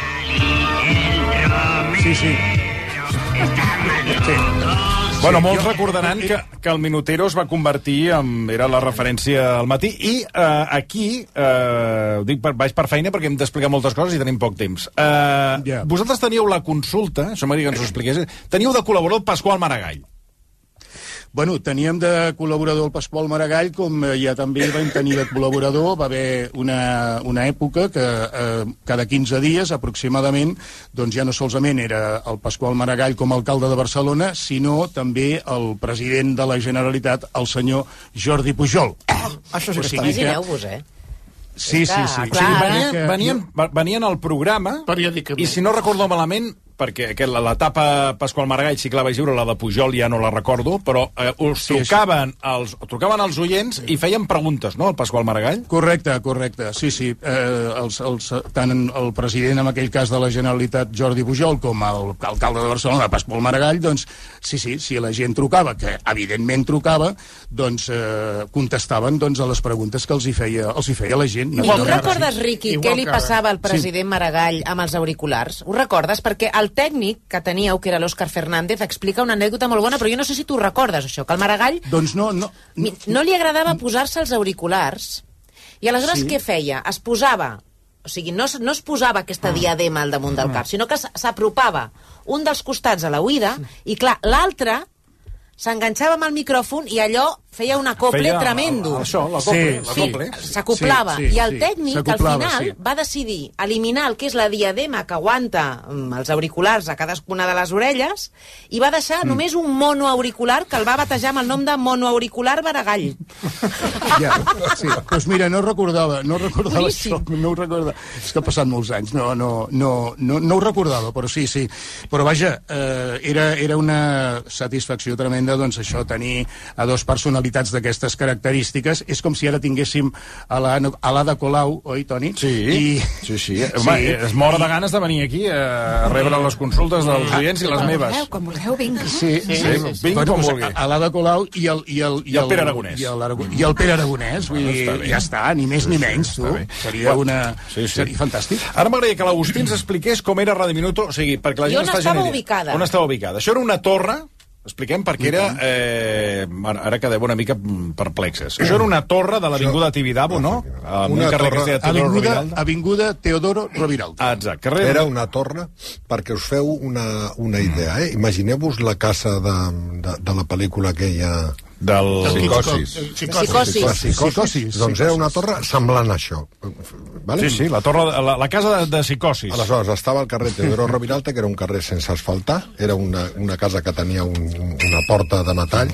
Sí, sí. Sí. Bueno, molts recordaran que, que el Minutero es va convertir en... Era la referència al matí. I eh, aquí, eh, ho dic per, vaig per feina perquè hem d'explicar moltes coses i tenim poc temps. Eh, Ja. Vosaltres teníeu la consulta, això m'agradaria que ens ho expliqués, teníeu de col·laborador Pasqual Maragall. Bueno, teníem de col·laborador el Pasqual Maragall, com eh, ja també vam tenir de col·laborador. Va haver una, una època que eh, cada quinze dies, aproximadament, doncs ja no solament era el Pasqual Maragall com a alcalde de Barcelona, sinó també el president de la Generalitat, el senyor Jordi Pujol. Això sí que està. Imagineu-vos, eh? Sí, És sí, que, sí. clar, Sí, Venien, que- venien, venien al programa i si no recordo malament, perquè aquest, l'etapa Pasqual Maragall, Ciclava i Lliure, la de Pujol ja no la recordo, però eh, us Sí, trucaven els, trucaven els oients i feien preguntes, no, el Pasqual Maragall? Correcte, correcte, sí, sí. Eh, els, els, tant el president, en aquell cas de la Generalitat, Jordi Pujol, com el alcalde de Barcelona, Pasqual Maragall, doncs, sí, sí, si la gent trucava, que evidentment trucava, doncs eh, contestaven doncs, a les preguntes que els hi feia, els hi feia la gent. I tu recordes, Riqui, què li que ara. passava al president Maragall amb els auriculars? Ho recordes? Perquè el tècnic que teníeu, que era l'Òscar Fernández, explica una anècdota molt bona, però jo no sé si tu recordes això, que el Maragall Doncs no, no, mi- no li agradava posar-se els auriculars i aleshores Sí. què feia? Es posava O sigui, no, es- no es posava aquesta diadema al damunt del cap, sinó que s- s'apropava un dels costats a la oïda i, clar, l'altre s'enganxava amb el micròfon i allò feia un acople Feia tremendo. això, l'acople, Sí, l'acople. sí, s'acoplava. Sí, sí, I el sí. tècnic, al S'acoplava, final, sí. va decidir eliminar el que és la diadema que aguanta mm, els auriculars a cadascuna de les orelles i va deixar mm. només un monoauricular que el va batejar amb el nom de monoauricular Baragall. Ja, sí. Doncs mira, no recordava, no recordava Boníssim. això, no ho recordava. És que ha passat molts anys, no, no, no, no, no ho recordava, però sí, sí. Però vaja, eh, era, era una satisfacció tremenda, doncs això, tenir a dos personalitats d'aquestes característiques. És com si ara tinguéssim a la- a l'Ada Colau, oi, Toni? Sí, I... sí, sí. Home, es mor de ganes de venir aquí a rebre les consultes dels oients i les meves. Quan vulgueu, vinga. Sí, Sí, sí. vinc Bueno, com doncs, vulgui. a, a l'Ada Colau i el, i el, I el Pere Aragonès. I el, Arago- i el Pere Aragonès, vull Ah, dir, està bé. ja està, ni més ni menys, tu. Està bé. Seria Bueno, una... sí, sí. Seria fantàstic. Ara m'agradaria que l'Agustí ens expliqués com era Radio Minuto, o sigui, perquè la I gent on es faci estava una idea. ubicada? On estava ubicada? Això era una torre, expliquem, perquè era... Eh, ara quedem una mica perplexes. Això era una torre de l'Avinguda Tibidabo, no? Amb Una un carrer que torre- es deia Teodoro Avinguda, Roviralta. Avinguda Teodoro Roviralta. Ah, exacte. Carrer... Era una torre, perquè us feu una, una idea, eh? Imagineu-vos la casa de, de, de la pel·lícula aquella... Del... Psicosis. Psicosis. La psicosis. Doncs era una torre semblant a això. Vale? Sí, sí, la, torre, la, la casa de, de psicosis. Aleshores, estava al carrer Teodoro Roviralta, que era un carrer sense asfaltar, era una, una casa que tenia un, una porta de metall.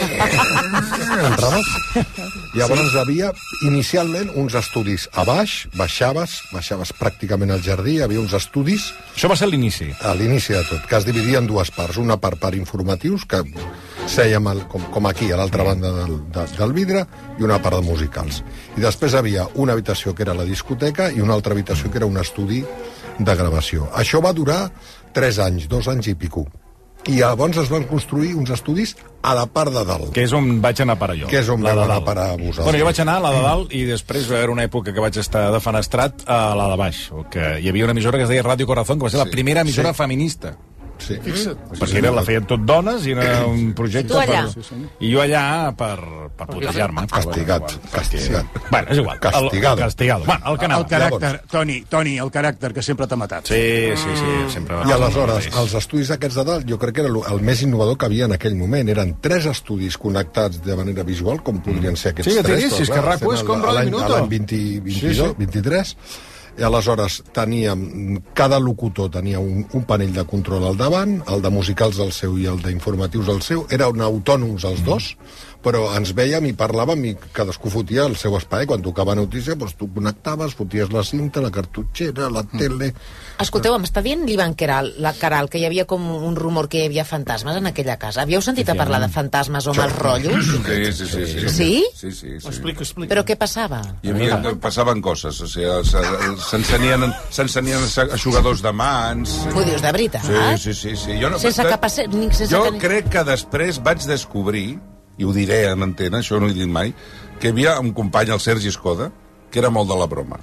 Entraves? Llavors hi havia, inicialment, uns estudis a baix, baixaves, baixaves pràcticament al jardí, hi havia uns estudis... Això va ser l'inici. A l'inici de tot, que es dividia en dues parts. Una part per informatius, que sèiem el, com, com aquí, a l'altra banda del, de, del vidre, i una part de musicals. I després hi havia una habitació que era la discoteca i una altra habitació que era un estudi de gravació. Això va durar tres anys, dos anys i pico. I llavors es van construir uns estudis a la part de dalt. Que és on vaig anar per allò. Que és on La vau de anar dalt. per a vosaltres. Bueno, jo vaig anar a la de dalt i després va haver una època que vaig estar defenestrat a la de baix, o que hi havia una emissora que es deia Ràdio Corazón, que va ser la primera emissora sí. feminista. Sí. Perquè era, la feien tot dones i era un projecte Tu allà. per... I jo allà per, per putejar-me. Castigat, castigat. Bueno, és igual. Castigado. El, castigado. Bueno, el canal. El caràcter, Toni, Toni, el caràcter que sempre t'ha matat. Sí, sí, sí, sempre... I aleshores, els estudis aquests de dalt, jo crec que era el, el més innovador que havia en aquell moment. Eren tres estudis connectats de manera visual, com podrien ser aquests Sí, ja t'he tres. dit, si és però, que clar, RACU és fent com el- Radio l'any- Minuto. L'any vint, vint-i-dos, Sí, sí. vint-i-tres. I aleshores teníem, cada locutor tenia un, un panell de control al davant, el de musicals al seu i el d'informatius al seu, eren autònoms els dos, però ens vèiem i parlàvem i cadascú fotia el seu espai. Quan tocava notícia, doncs tu connectaves, foties la cinta, la cartutxera, la tele... Escolteu, m'està dient l'Ivan Caral, la Caral, que hi havia com un rumor que hi havia fantasmes en aquella casa. Havíeu sentit a parlar de fantasmes o mals rotllos? Sí, sí, sí. Sí? Sí? Sí, sí, sí. Explica, explica. Però què passava? Hi havia, passaven coses, o sigui, se- s'encenien s'encenien aixugadors de mans... Ho dius de veritat? Sí, sí, sí. sí. Jo no, Sense capacitat... Sense jo tenir- crec que després vaig descobrir, i ho diré en antena, això no ho he dit mai, que hi havia un company, el Sergi Escoda, que era molt de la broma.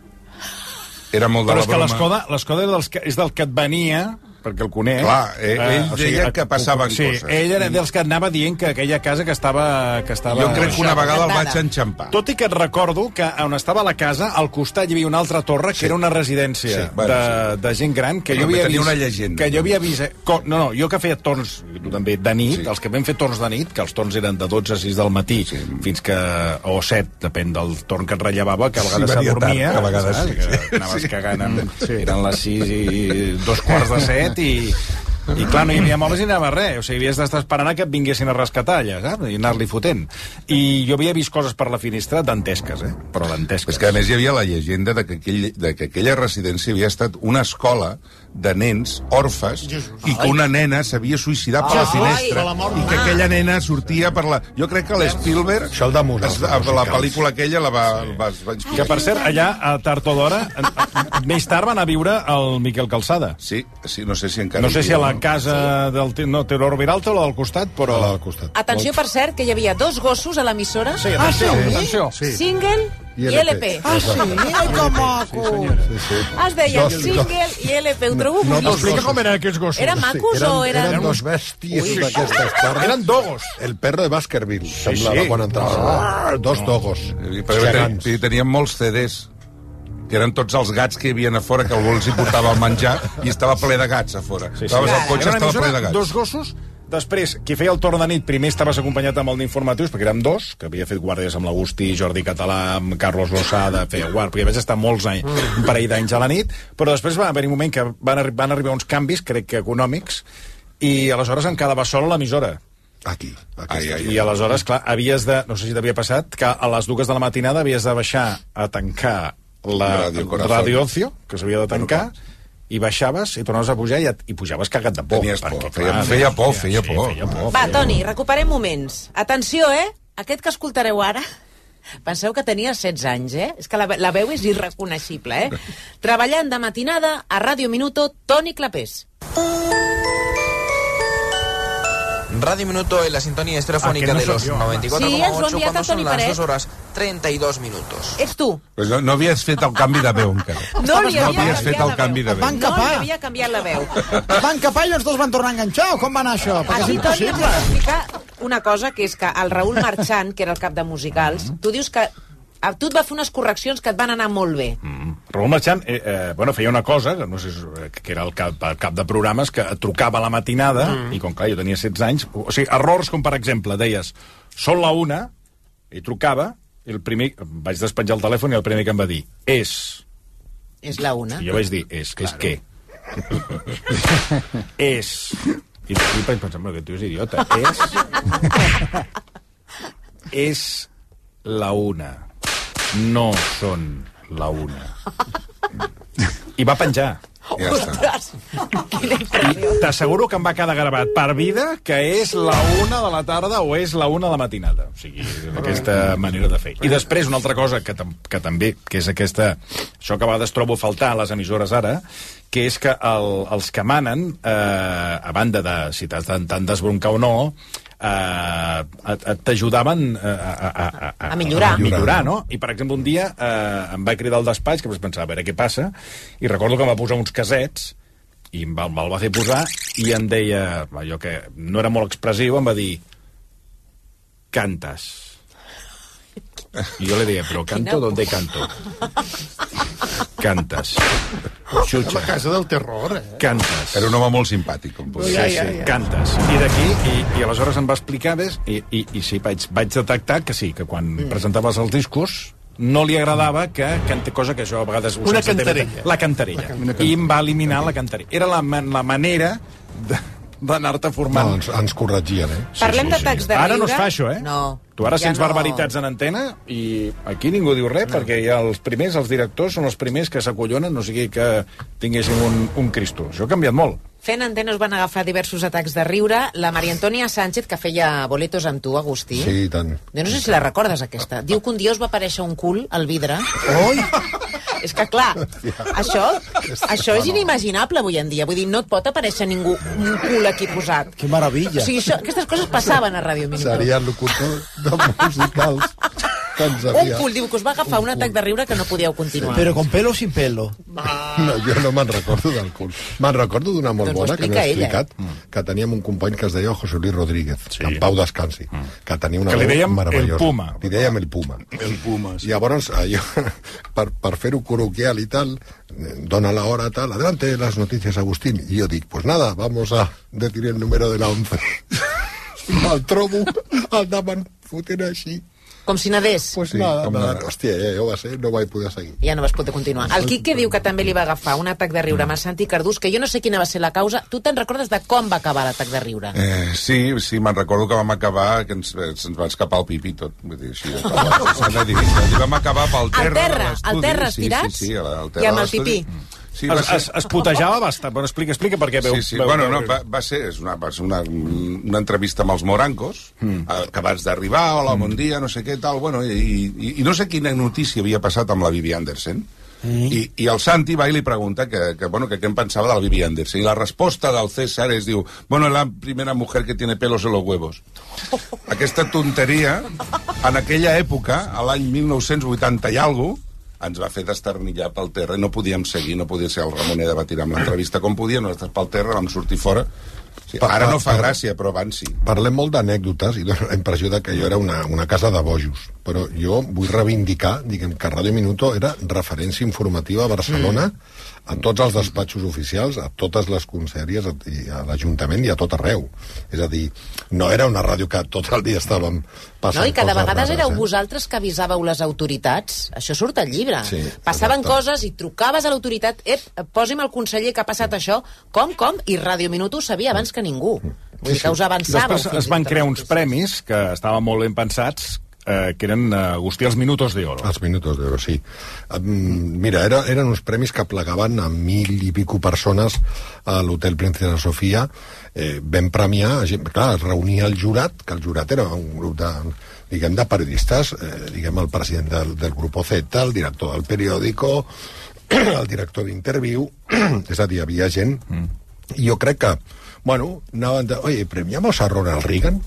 Era molt de Però la és que broma. l'Escoda, l'Escoda és, dels que, és del que et venia, perquè el conec. Clar, eh, ell o sigui, deia et- que passaven sí, coses. ell era dels que anava dient que aquella casa que estava... Que estava Jo crec que una vegada el vaig enxampar. Tot i que et recordo que on estava la casa, al costat hi havia una altra torre que Sí. era una residència Sí, bueno, de, de gent gran que Però jo havia tenia vist... una llegenda. Que jo havia vist... eh, co- No, no, jo que feia torns, tu també, de nit, sí. Els que vam fer torns de nit, que els torns eren de dotze a sis del matí, sí. fins que... o set, depèn del torn que et rellevava, que a Sí, vegades venia s'adormia. tard, que a vegades saps? sí, Que sí. anaves Sí. cagant amb... Eren les sis i dos quarts de set i... I clar, no hi havia mobles ni anava res. O sigui, havies d'estar esperant a que et vinguessin a rescatar allà, saps? I anar-li fotent. I jo havia vist coses per la finestra dantesques, eh? Però dantesques. És que a més hi havia la llegenda de que, aquell, de que aquella residència havia estat una escola de nens orfes i que una nena s'havia suïcidat per la Ai, finestra per la mort i que aquella nena sortia per la... Jo crec que l'Spielberg, Això el de mus- es- la pel·lícula aquella la va, va, va inspirar. Que, per cert, allà, a tard o d'hora, en- més tard va anar a viure el Miquel Calçada. Sí, sí, no sé si encara... No sé hi si a viu, la no? casa del te- no, Teodoro Roviralta o la del costat, però... A la del costat. Atenció, per cert, que hi havia dos gossos a l'emissora. Sí, atenció, Ah, sí? atenció. Sí. Single i I L L P. P. Ah, sí? Ai, que maco! Sí, sí. Es deien Dos- single i L P. Ho trobo No, boníssim. explica com eren aquests gossos. Eren macos eren, o eren... eren dos bèsties Ui. d'aquestes parts. Eren dogos. El perro de Baskerville, semblava, sí. quan entrava. Ah, dos dogos. Però ten- gegants. sí, tenien molts C Ds. que eren tots els gats que hi havia a fora, que algú els hi portava el menjar, i estava ple de gats a fora. Sí, sí. Estaves al cotxe, Era una estava ple de emissora, gats. dos gossos, després, qui feia el torn de nit, primer estaves acompanyat amb el d'informatius, perquè érem dos, que havia fet guàrdies amb l'Agustí, Jordi Català, amb Carlos Losada, feia guàrdia, perquè vaig estar molts anys, un parell d'anys a la nit, però després va haver-hi un moment que van, arri van arribar uns canvis, crec que econòmics, i aleshores em quedava sol a l'emissora. Aquí. aquí ai, ai, I aleshores, clar, havies de... No sé si t'havia passat, que a les dues de la matinada havies de baixar a tancar la Radio Ocio, que s'havia de tancar, i baixaves i tornaves a pujar i, et, i pujaves cagat de por. Tenies por, feia, feia por, feia por. Sí, feia por. Va, Toni, recuperem moments. Atenció, eh? Aquest que escoltareu ara, penseu que tenia setze anys, eh? És que la, la veu és irreconeixible, eh? Treballant de matinada a Radio Minuto, Toni Clapés. Radio Minuto en la sintonía estereofónica no de los yo. noventa y cuatro Sí, coma ens ho ha ocho enviat cuando el Toni son las Peret. dos horas treinta y dos minutos. Ets tu. Pues no, no havies fet el canvi de veu encara. No li no havia havies fet canviat el la canvi de veu. veu. Van No capar. li havia canviat la veu. Es van capar i els dos van tornar a enganxar, o com va anar això? Perquè Aquí, és Toni, ens impossible. va explicar una cosa, que és que el Raül Marchant, que era el cap de musicals, tu dius que a tu et va fer unes correccions que et van anar molt bé. Mm. Raül Marchant eh, eh, bueno, feia una cosa, que no sé si, que era el cap, el cap de programes, que et trucava a la matinada, mm. i com clar, jo tenia setze anys, o sigui, errors com, per exemple, deies, són la una, i trucava, i el primer, vaig despenjar el telèfon i el primer que em va dir, és... És la una. I jo vaig dir, és, claro. És què? És... I, i vaig pensar, que tu és idiota. És... És la una. No són la una. I va penjar. Ja està. I t'asseguro que em va quedar gravat per vida que és la una de la tarda o és la una de la matinada. O sigui, aquesta manera de fer. I després, una altra cosa que, tam que també, que és aquesta... Això que a vegades trobo a faltar a les emissores ara, que és que el, els que manen, eh, a banda de si t'has d'en desbroncar o no, Uh, t'ajudaven uh, a, a, a, a millorar. a millorar, no? I, per exemple, un dia uh, em va cridar al despatx, que vaig pensar, a veure què passa, i recordo que em va posar uns casets, i me'l me va fer posar, i em deia, allò que no era molt expressiu, em va dir, cantes. I jo li deia, però canto, ¿dónde canto? Cantes. Xuxa. La casa del terror, eh? Cantes. Era un home molt simpàtic, com sí, ja, ja, ja. Cantes. I d'aquí, i, i aleshores em va explicar, ves, i, i, i sí, vaig, vaig detectar que sí, que quan mm. presentaves els discos no li agradava que cante, cosa que això a vegades... Una cantarella. La cantarella. I em va eliminar la cantarella. Era la, la manera de d'anar-te formant. No, ens, ens corregien, eh? Parlem sí, sí, de tacs de riure. Ara no es fa això, eh? No. Tu ara ja sents no. barbaritats en antena i aquí ningú diu res, no. Perquè ja els primers, els directors, són els primers que s'acollonen, no sigui que tinguéssim un, un Cristo. Això ha canviat molt. Fent antena us van agafar diversos atacs de riure. La Maria Antònia Sánchez, que feia boletos amb tu, Agustí. Sí, i tant. Jo no sé si la recordes, aquesta. Diu que un dia us va aparèixer un cul al vidre. Oi! És que, clar, això, això és inimaginable avui en dia. Vull dir, no et pot aparèixer ningú un cul aquí posat. Que meravella. O sigui, això, aquestes coses passaven a Ràdio Minuto. Seria el locutor de musicals que ens Un havia... cul, diu que us va agafar un atac de riure que no podíeu continuar. Però con pelo o sin pelo? No, jo no me'n recordo del cul. Me'n recordo d'una molt Doncs bona que no he ella. explicat, que teníem un company que es deia José Luis Rodríguez, sí. En pau descansi, que tenia una que li veu dèiem meravellosa. el Puma. Li dèiem el Puma. El Puma, sí. Llavors, jo, per, per fer-ho col·loquial i tal, dona la hora tal, adelante las noticias, Agustín. I jo dic, pues nada, vamos a decir el número de la once. El trobo, el anaven fotent així. Com si nedés. Pues sí, nada, nada. Hòstia, ja, ja ho va ser, no vaig poder seguir. Ja no vas poder continuar. El Quique diu que també li va agafar un atac de riure amb el Santi Cardús, que jo no sé quina va ser la causa. Tu te'n recordes de com va acabar l'atac de riure? Eh, sí, sí, me'n recordo que vam acabar, que ens, ens va escapar el pipí tot. Vull dir, així, s'ha de dir. I vam acabar pel terra. Al terra, de l'estudi. al terra estirats? Sí, sí, sí, al terra i amb el de l'estudi. pipí. Sí, es, ser... es, es putejava bastant. Bueno, explica, explica perquè veu... Sí, sí. veu Bueno, veu, no, va, va ser, és una, va ser una, una entrevista amb els morancos, mm. acabats d'arribar, hola, mm. bon dia, no sé què, tal, bueno, i, i, i no sé quina notícia havia passat amb la Vivi Anderson, mm. i, i el Santi va i li pregunta que, que, bueno, que què em pensava de la Vivi Anderson, i la resposta del César es diu, bueno, la primera mujer que tiene pelos en los huevos. Aquesta tonteria, en aquella època, a l'any mil nou-cents vuitanta i alguna cosa, ens va fer d'esternillar pel terra i no podíem seguir, no podia ser el Ramoneda va tirar amb l'entrevista com podia, nosaltres pel terra vam sortir fora Sí, ara no fa gràcia, però abans sí. Parlem molt d'anècdotes i dono la impressió de que jo era una, una casa de bojos, però jo vull reivindicar, diguem, que Radio Minuto era referència informativa a Barcelona, mm. a tots els despatxos oficials, a totes les conselleries, a, a l'Ajuntament i a tot arreu. És a dir, no era una ràdio que tot el dia estàvem passant no, i que de vegades rares, éreu eh? vosaltres que avisàveu les autoritats. Això surt al llibre. Sí, passaven exacte. coses i trucaves a l'autoritat, ep, posi'm el conseller que ha passat això, com, com, i Radio Minuto ho sabia abans que ningú. Vull dir que us avançàveu. Després es van crear uns premis que estaven molt ben pensats, eh, que eren, eh, Agustí, els Minutos de Oro. Els Minutos de Oro, sí. Um, mira, era, eren uns premis que plegaven a mil i pico persones a l'Hotel Princesa Sofia. Eh, vam premiar, gent, clar, es reunia el jurat, que el jurat era un grup de, diguem, de periodistes, eh, diguem, el president del, del Grupo Z, el director del periòdico, el director d'Interviu, és a dir, hi havia gent, mm. i jo crec que bueno, anaven de... Oye, premiamos a Ronald Reagan?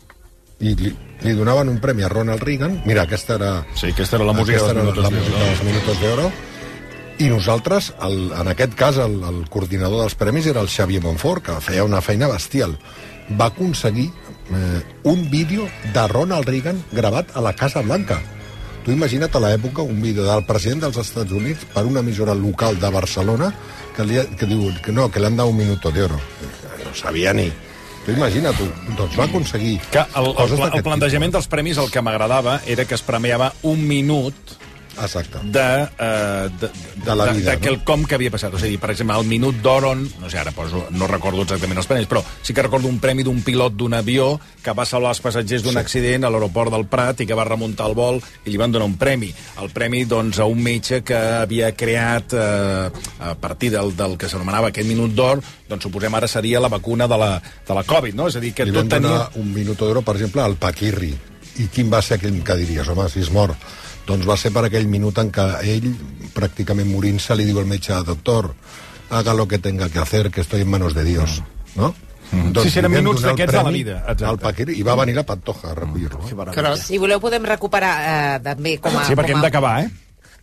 I li, li donaven un premi a Ronald Reagan. Mira, aquesta era... Sí, aquesta era la música dels Minutos la música dels Minutos d'Oro. I nosaltres, el, en aquest cas, el, el coordinador dels premis era el Xavier Monfort, que feia una feina bestial. Va aconseguir eh, un vídeo de Ronald Reagan gravat a la Casa Blanca. Tu imagina't a l'època un vídeo del president dels Estats Units per una emissora local de Barcelona que, li, que diu que no, que li han dat un minuto d'oro. No sabia ni... Tu imagina't, tu, doncs va aconseguir... Que el, el, el, el plantejament dels premis, el que m'agradava era que es premiava un minut Exacte. de, uh, de, de, de la vida, de, de quelcom que havia passat. O sigui, per exemple, el minut d'Oron, no sé, ara poso, no recordo exactament els premis, però sí que recordo un premi d'un pilot d'un avió que va salvar els passatgers d'un sí. accident a l'aeroport del Prat i que va remuntar el vol i li van donar un premi. El premi, doncs, a un metge que havia creat, eh, a partir del, del que s'anomenava aquest minut d'or, doncs suposem ara seria la vacuna de la, de la Covid, no? És a dir, que li tot van donar tenia... un minut d'oro, per exemple, al Paquirri. I quin va ser aquell que diries, home, si és mort? Doncs va ser per aquell minut en què ell, pràcticament morint-se, li diu al metge, doctor, haga lo que tenga que hacer, que estoy en manos de Dios, no? Mm. Doncs sí, sí, eren minuts d'aquests de la vida. Al Paquirri, i va venir la Pantoja a recollir-lo. Mm. Si voleu podem recuperar eh, també com a... Sí, perquè hem d'acabar, eh?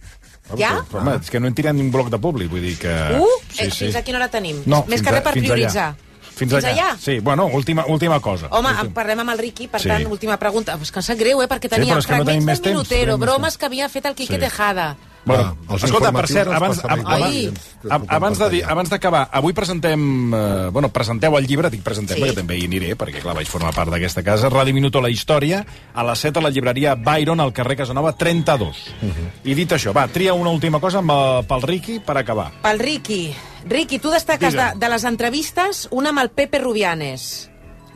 Ja? Però, home, és que no hem tirat ni un bloc de públic, vull dir que... Uh, sí, eh, sí. Fins a quina hora tenim? No, Més que res per prioritzar. Fins allà. allà? Sí, bueno, última, última cosa. Home, última. parlem amb el Riqui, per Sí. tant, última pregunta. És que em sap greu, eh, perquè tenia Sí, però és que no tenim fragments més del temps, Minutero, tenim més bromes que havia fet el Quique Sí. Tejada. Bueno, els escolta, per cert, informatius abans, els passam abans, igual. abans, abans de dir- abans d'acabar, avui presentem... Eh, bueno, presenteu el llibre, dic presentem, Sí. perquè també hi aniré, perquè, clar, vaig formar part d'aquesta casa. Ràdio Minuto, la història, a les set a la llibreria Byron, al carrer Casanova, trenta-dos. Uh -huh. I dit això, va, tria una última cosa amb el, pel Riqui per acabar. Pel Riqui. Riqui, tu destaques de, de les entrevistes una amb el Pepe Rubianes.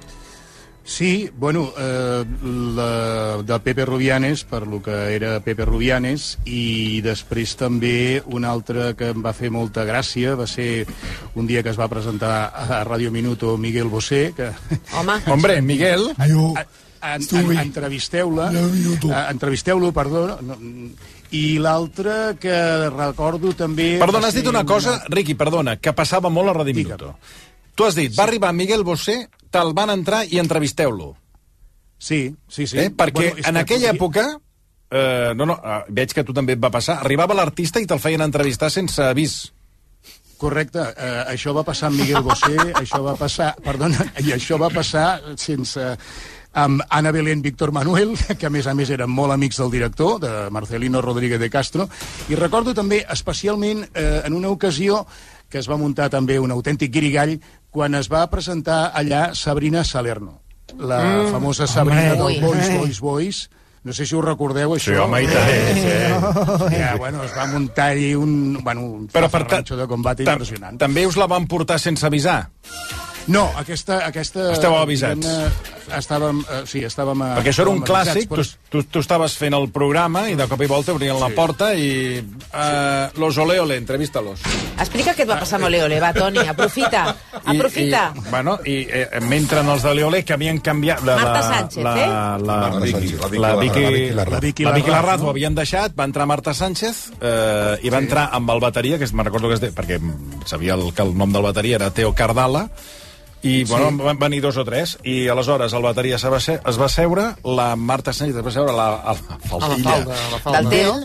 Sí, bueno, eh, la, del Pepe Rubianes, per lo que era Pepe Rubianes, i després també un altre que em va fer molta gràcia, va ser un dia que es va presentar a Radio Minuto Miguel Bosé, que... Home. Hombre, Miguel... En, en, entrevisteu-la, eh, entrevisteu-lo, perdó, no, i l'altre que recordo també... Perdona, has dit una cosa, Riqui, perdona, que passava molt a Radio Minuto. Tu has dit, va arribar Miguel Bosé, te'l van entrar i entrevisteu-lo. Sí, sí, sí. Eh? Perquè Bueno, és en que aquella podria- època... Eh, no, no, eh, veig que a tu també et va passar. Arribava l'artista i te'l feien entrevistar sense avís. Correcte, eh, això va passar amb Miguel Bosé, això va passar, perdona, i això va passar sense amb Ana Belén Víctor Manuel, que a més a més eren molt amics del director, de Marcelino Rodríguez de Castro, i recordo també especialment eh, en una ocasió que es va muntar també un autèntic guirigall quan es va presentar allà Sabrina Salerno, la Mm. famosa Sabrina Home. del Boys, Boys, Boys. No sé si us recordeu, això. Sí, home, i tant. Eh, ja, bueno, es va muntar allí un, bueno, un Però per farranxo de combat tam- impressionant. També us la van portar sense avisar? No, aquesta... aquesta Esteu avisats. diguem-ne, Estàvem, eh, sí, estàvem... eh, Perquè això era un estàvem avisats, clàssic, però- tu, tu, tu estaves fent el programa i de cop i volta obrien la porta i... Uh, los ole ole, entrevista-los. Explica què et va passar amb Ole Ole, va, Toni, aprofita, aprofita. I, i, bueno, i eh, mentre els de l'Eole que havien canviat... La, Marta Sánchez, la, eh? La, la, Marta Vicky, Sánchez, la Vicky, la la Vicky Vicky, la Vicky Larraz, Larraz no? ho havien deixat, va entrar Marta Sánchez eh, i va Sí. entrar amb el bateria, que es- me'n recordo que es de, perquè sabia el, que el nom del bateria era Teo Cardala, i bueno, Sí. van venir dos o tres, i aleshores el bateria es va, se, es va seure, la Marta Sánchez es va seure a la, a la faldilla A la falda, a la falda. Del Teo. d'ell,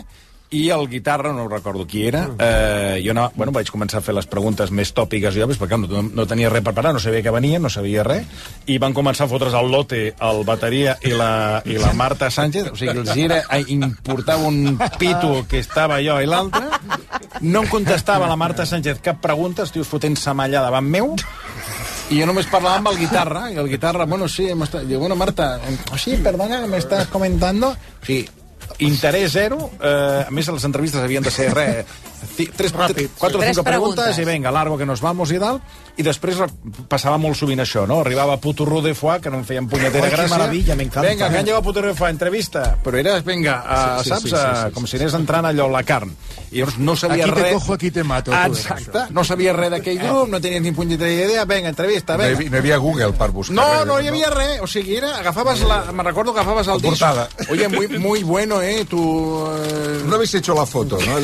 i el guitarra, no recordo qui era, eh, jo no, bueno, vaig començar a fer les preguntes més tòpiques i obvis, perquè no, no tenia res preparat, no sabia que venia, no sabia res, i van començar a fotre's el lote, el bateria i la, i la Marta Sánchez, o sigui, el gira importava un pito que estava jo i l'altre, no em contestava la Marta Sánchez cap pregunta, estiu fotent-se mallà davant meu, i jo només parlava amb el guitarra, i el guitarra, bueno, sí, diu, bueno, Marta, oh, sí, perdona, me estás comentando, o sigui, interès zero, eh, a més les entrevistes havien de ser res, tres, Ràpid, quatre o cinc preguntes i venga, largo que nos vamos i tal, i després passava molt sovint això, no? Arribava Puturro de Foix, que no em feien punyetera gràcia. Maravilla, m'encanta. Venga, que han llegado Puturro de Foix, entrevista, però era, venga, uh, sí, sí, saps, sí, sí, sí, sí, com si anés entrant allò, la carn. I llavors no sabia aquí res... Aquí te cojo, aquí te mato. Exacte, no sabia res d'aquell grup, no tenies ni punyetera idea, venga, entrevista, venga. No hi havia Google per buscar no, res. No, no hi havia res, o sigui, era, agafaves la... Me recordo que agafaves el disc. Portada. Oye, muy, muy bueno, eh, tu... Eh... No habéis hecho la foto, no?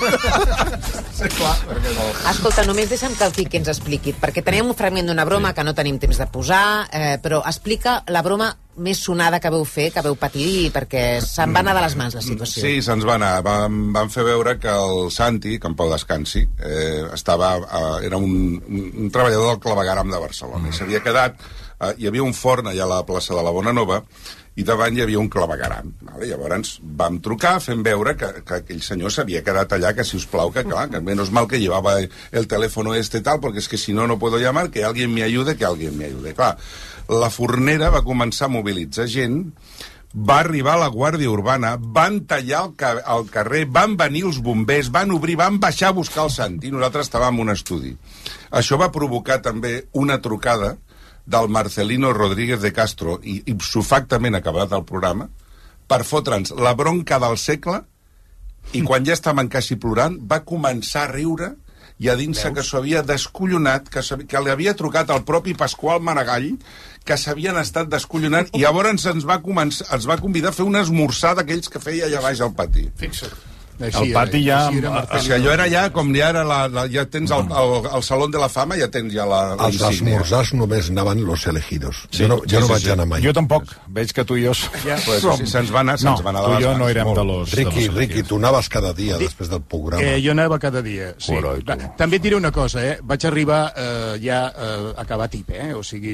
Sí, clar, perquè no... Escolta, només deixa'm que el Quique ens expliqui, perquè teníem un fragment d'una broma que no tenim temps de posar, eh, però explica la broma més sonada que veu fer, que veu patir, perquè se'n va anar de les mans la situació. Sí, se'ns va anar. Vam, vam fer veure que el Santi, que en Pau descansi, eh, estava, eh, era un, un treballador del clavegueram de Barcelona. Mm. S'havia quedat... Eh, hi havia un forn allà a la plaça de la Bonanova, i davant hi havia un clavegueram. Vale? Llavors vam trucar fent veure que, que aquell senyor s'havia quedat allà, que si us plau, que clar, que menos mal que llevava el teléfono este tal, porque es que si no, no puedo llamar, que alguien me ayude, que alguien me ayude. Clar, la fornera va començar a mobilitzar gent, va arribar la Guàrdia Urbana, van tallar el, ca el carrer, van venir els bombers, van obrir, van baixar a buscar el Santi, nosaltres estàvem en un estudi. Això va provocar també una trucada del Marcelino Rodríguez de Castro, i ipsofactament acabat el programa, per fotre'ns la bronca del segle, i quan ja estàvem quasi plorant, va començar a riure i a dir-se que s'ho havia descollonat, que, que li havia trucat el propi Pasqual Maragall, que s'havien estat descollonant, i llavors ens va, començar, ens va convidar a fer un esmorzar d'aquells que feia allà baix al pati. Fixa't. Així, el pati ja... O sigui, allò era ja, com ja era la, la, ja tens el, el, el Salón de la Fama, ja tens ja la, la als esmorzars només anaven los elegidos. Sí, jo no, jo sí, no sí, vaig sí. anar mai. Jo tampoc. Veig que tu i jo ja, pues, som... Si se'ns va anar, se'ns no, va anar de les tu i jo no érem de los... Riqui, de los Riqui, tu anaves cada dia Di... després del programa. Eh, jo anava cada dia, sí. Coroi, Va, també et diré una cosa, eh? Vaig arribar eh, ja eh, a acabar tip, eh? O sigui...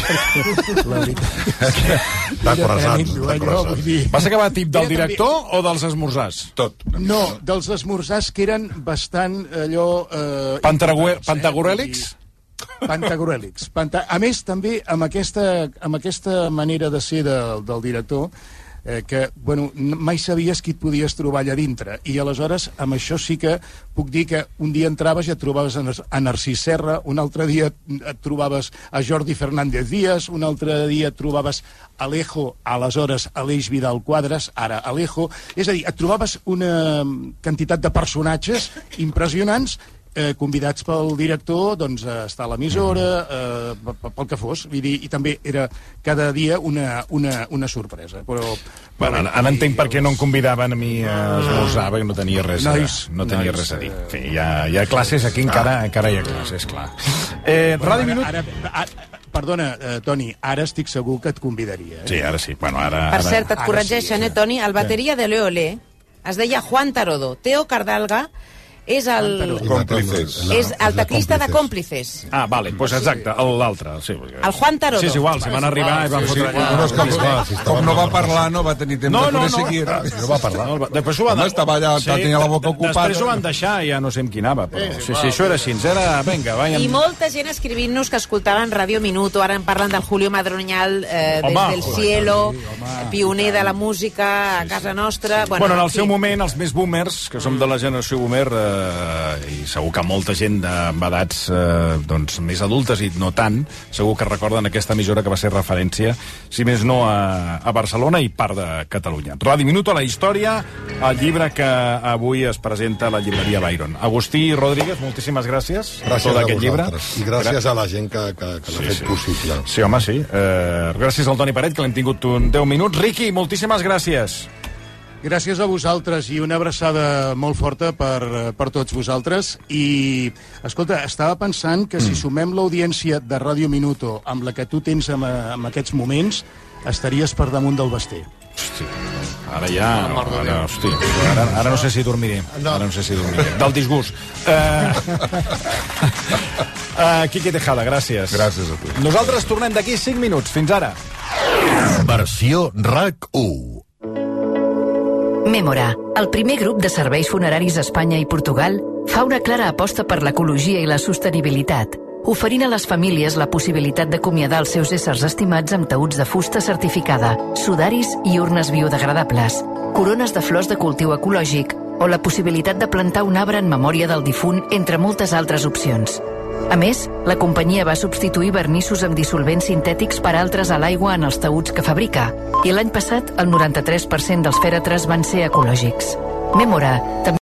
la veritat... De croissants, de croissants. Vas acabar tip del director o dels esmorzars? Tot. No, dels esmorzars que eren bastant allò... Eh, Pantagorèlics? Eh? Pantagorèlics. Panta... A més, també, amb aquesta, amb aquesta manera de ser de, del director, eh, que, bueno, mai sabies qui et podies trobar allà dintre. I aleshores, amb això sí que puc dir que un dia entraves i et trobaves a Narcís Serra, un altre dia et trobaves a Jordi Fernández Díaz, un altre dia et trobaves Alejo, aleshores Aleix Vidal Quadras, ara Alejo. És a dir, et trobaves una quantitat de personatges impressionants, eh, convidats pel director doncs, a estar a l'emissora, eh, pel que fos. Vull dir, i també era cada dia una, una, una sorpresa. Però, bueno, ara, ara entenc per què no em convidaven a mi a esmorzar, perquè no tenia res, nois, no tenia nois, res a dir. En fi, hi ha, hi ha classes aquí, encara, ah. encara hi ha classes, clar. Eh, Ràdio Minut... Ara, ara, perdona, eh, Toni, ara estic segur que et convidaria. Eh? Sí, ara sí. Bueno, ara, per ara... cert, et corregeixen, sí, eh, Toni? El bateria de l'E O L E es deia Juan Tarodo. Teo Cardalga és el... Còmplices. És el teclista de Còmplices. Ah, vale, doncs exacte, l'altre. Sí, el Juan Tarodo. Sí, és igual, si van arribar i van fotre allà. No, és que, com no va parlar, no va tenir temps no, de conèixer qui era. No va parlar. Després ho va... No, estava allà, sí, tenia la boca ocupada. Després ho van deixar, ja no sé amb qui anava, però... Sí, sí, això era així, era... Vinga, vayan... I molta gent escrivint-nos que escoltaven Radio Minuto, ara en parlen del Julio Madroñal, eh, des home, del cielo, home, pioner de la música a casa nostra... Bueno, bueno en el seu moment, els més boomers, que som de la generació boomer, eh, i segur que molta gent amb edats eh, doncs, més adultes i no tant, segur que recorden aquesta emissora que va ser referència, si més no, a, a Barcelona i part de Catalunya. Ràdio Minuto, la història, el llibre que avui es presenta a la llibreria Byron. Agustí Rodríguez, moltíssimes gràcies. Gràcies a vosaltres. Llibre. I gràcies Gra a la gent que, que, que l'ha sí, fet sí. possible. Sí, home, sí. Eh, gràcies al Toni Paret, que l'hem tingut un deu minuts. Riqui, moltíssimes gràcies. Gràcies a vosaltres i una abraçada molt forta per, per tots vosaltres. I, escolta, estava pensant que si sumem l'audiència de Radio Minuto amb la que tu tens en, en aquests moments, estaries per damunt del Basté. Hosti, ara ja... Ara, hosti, ara, ara no sé si dormiré. Ara no sé si dormiré. Del disgust. Uh, uh, Quique Tejada, gràcies. Gràcies a tu. Nosaltres tornem d'aquí cinc minuts. Fins ara. Versió RAC u. Mémora, el primer grup de serveis funeraris a Espanya i Portugal, fa una clara aposta per l'ecologia i la sostenibilitat, oferint a les famílies la possibilitat d'acomiadar els seus éssers estimats amb taüts de fusta certificada, sudaris i urnes biodegradables, corones de flors de cultiu ecològic o la possibilitat de plantar un arbre en memòria del difunt, entre moltes altres opcions. A més, la companyia va substituir vernissos amb dissolvents sintètics per altres a l'aigua en els taüts que fabrica, i l'any passat el noranta-tres per cent dels fèretres van ser ecològics. Mémora també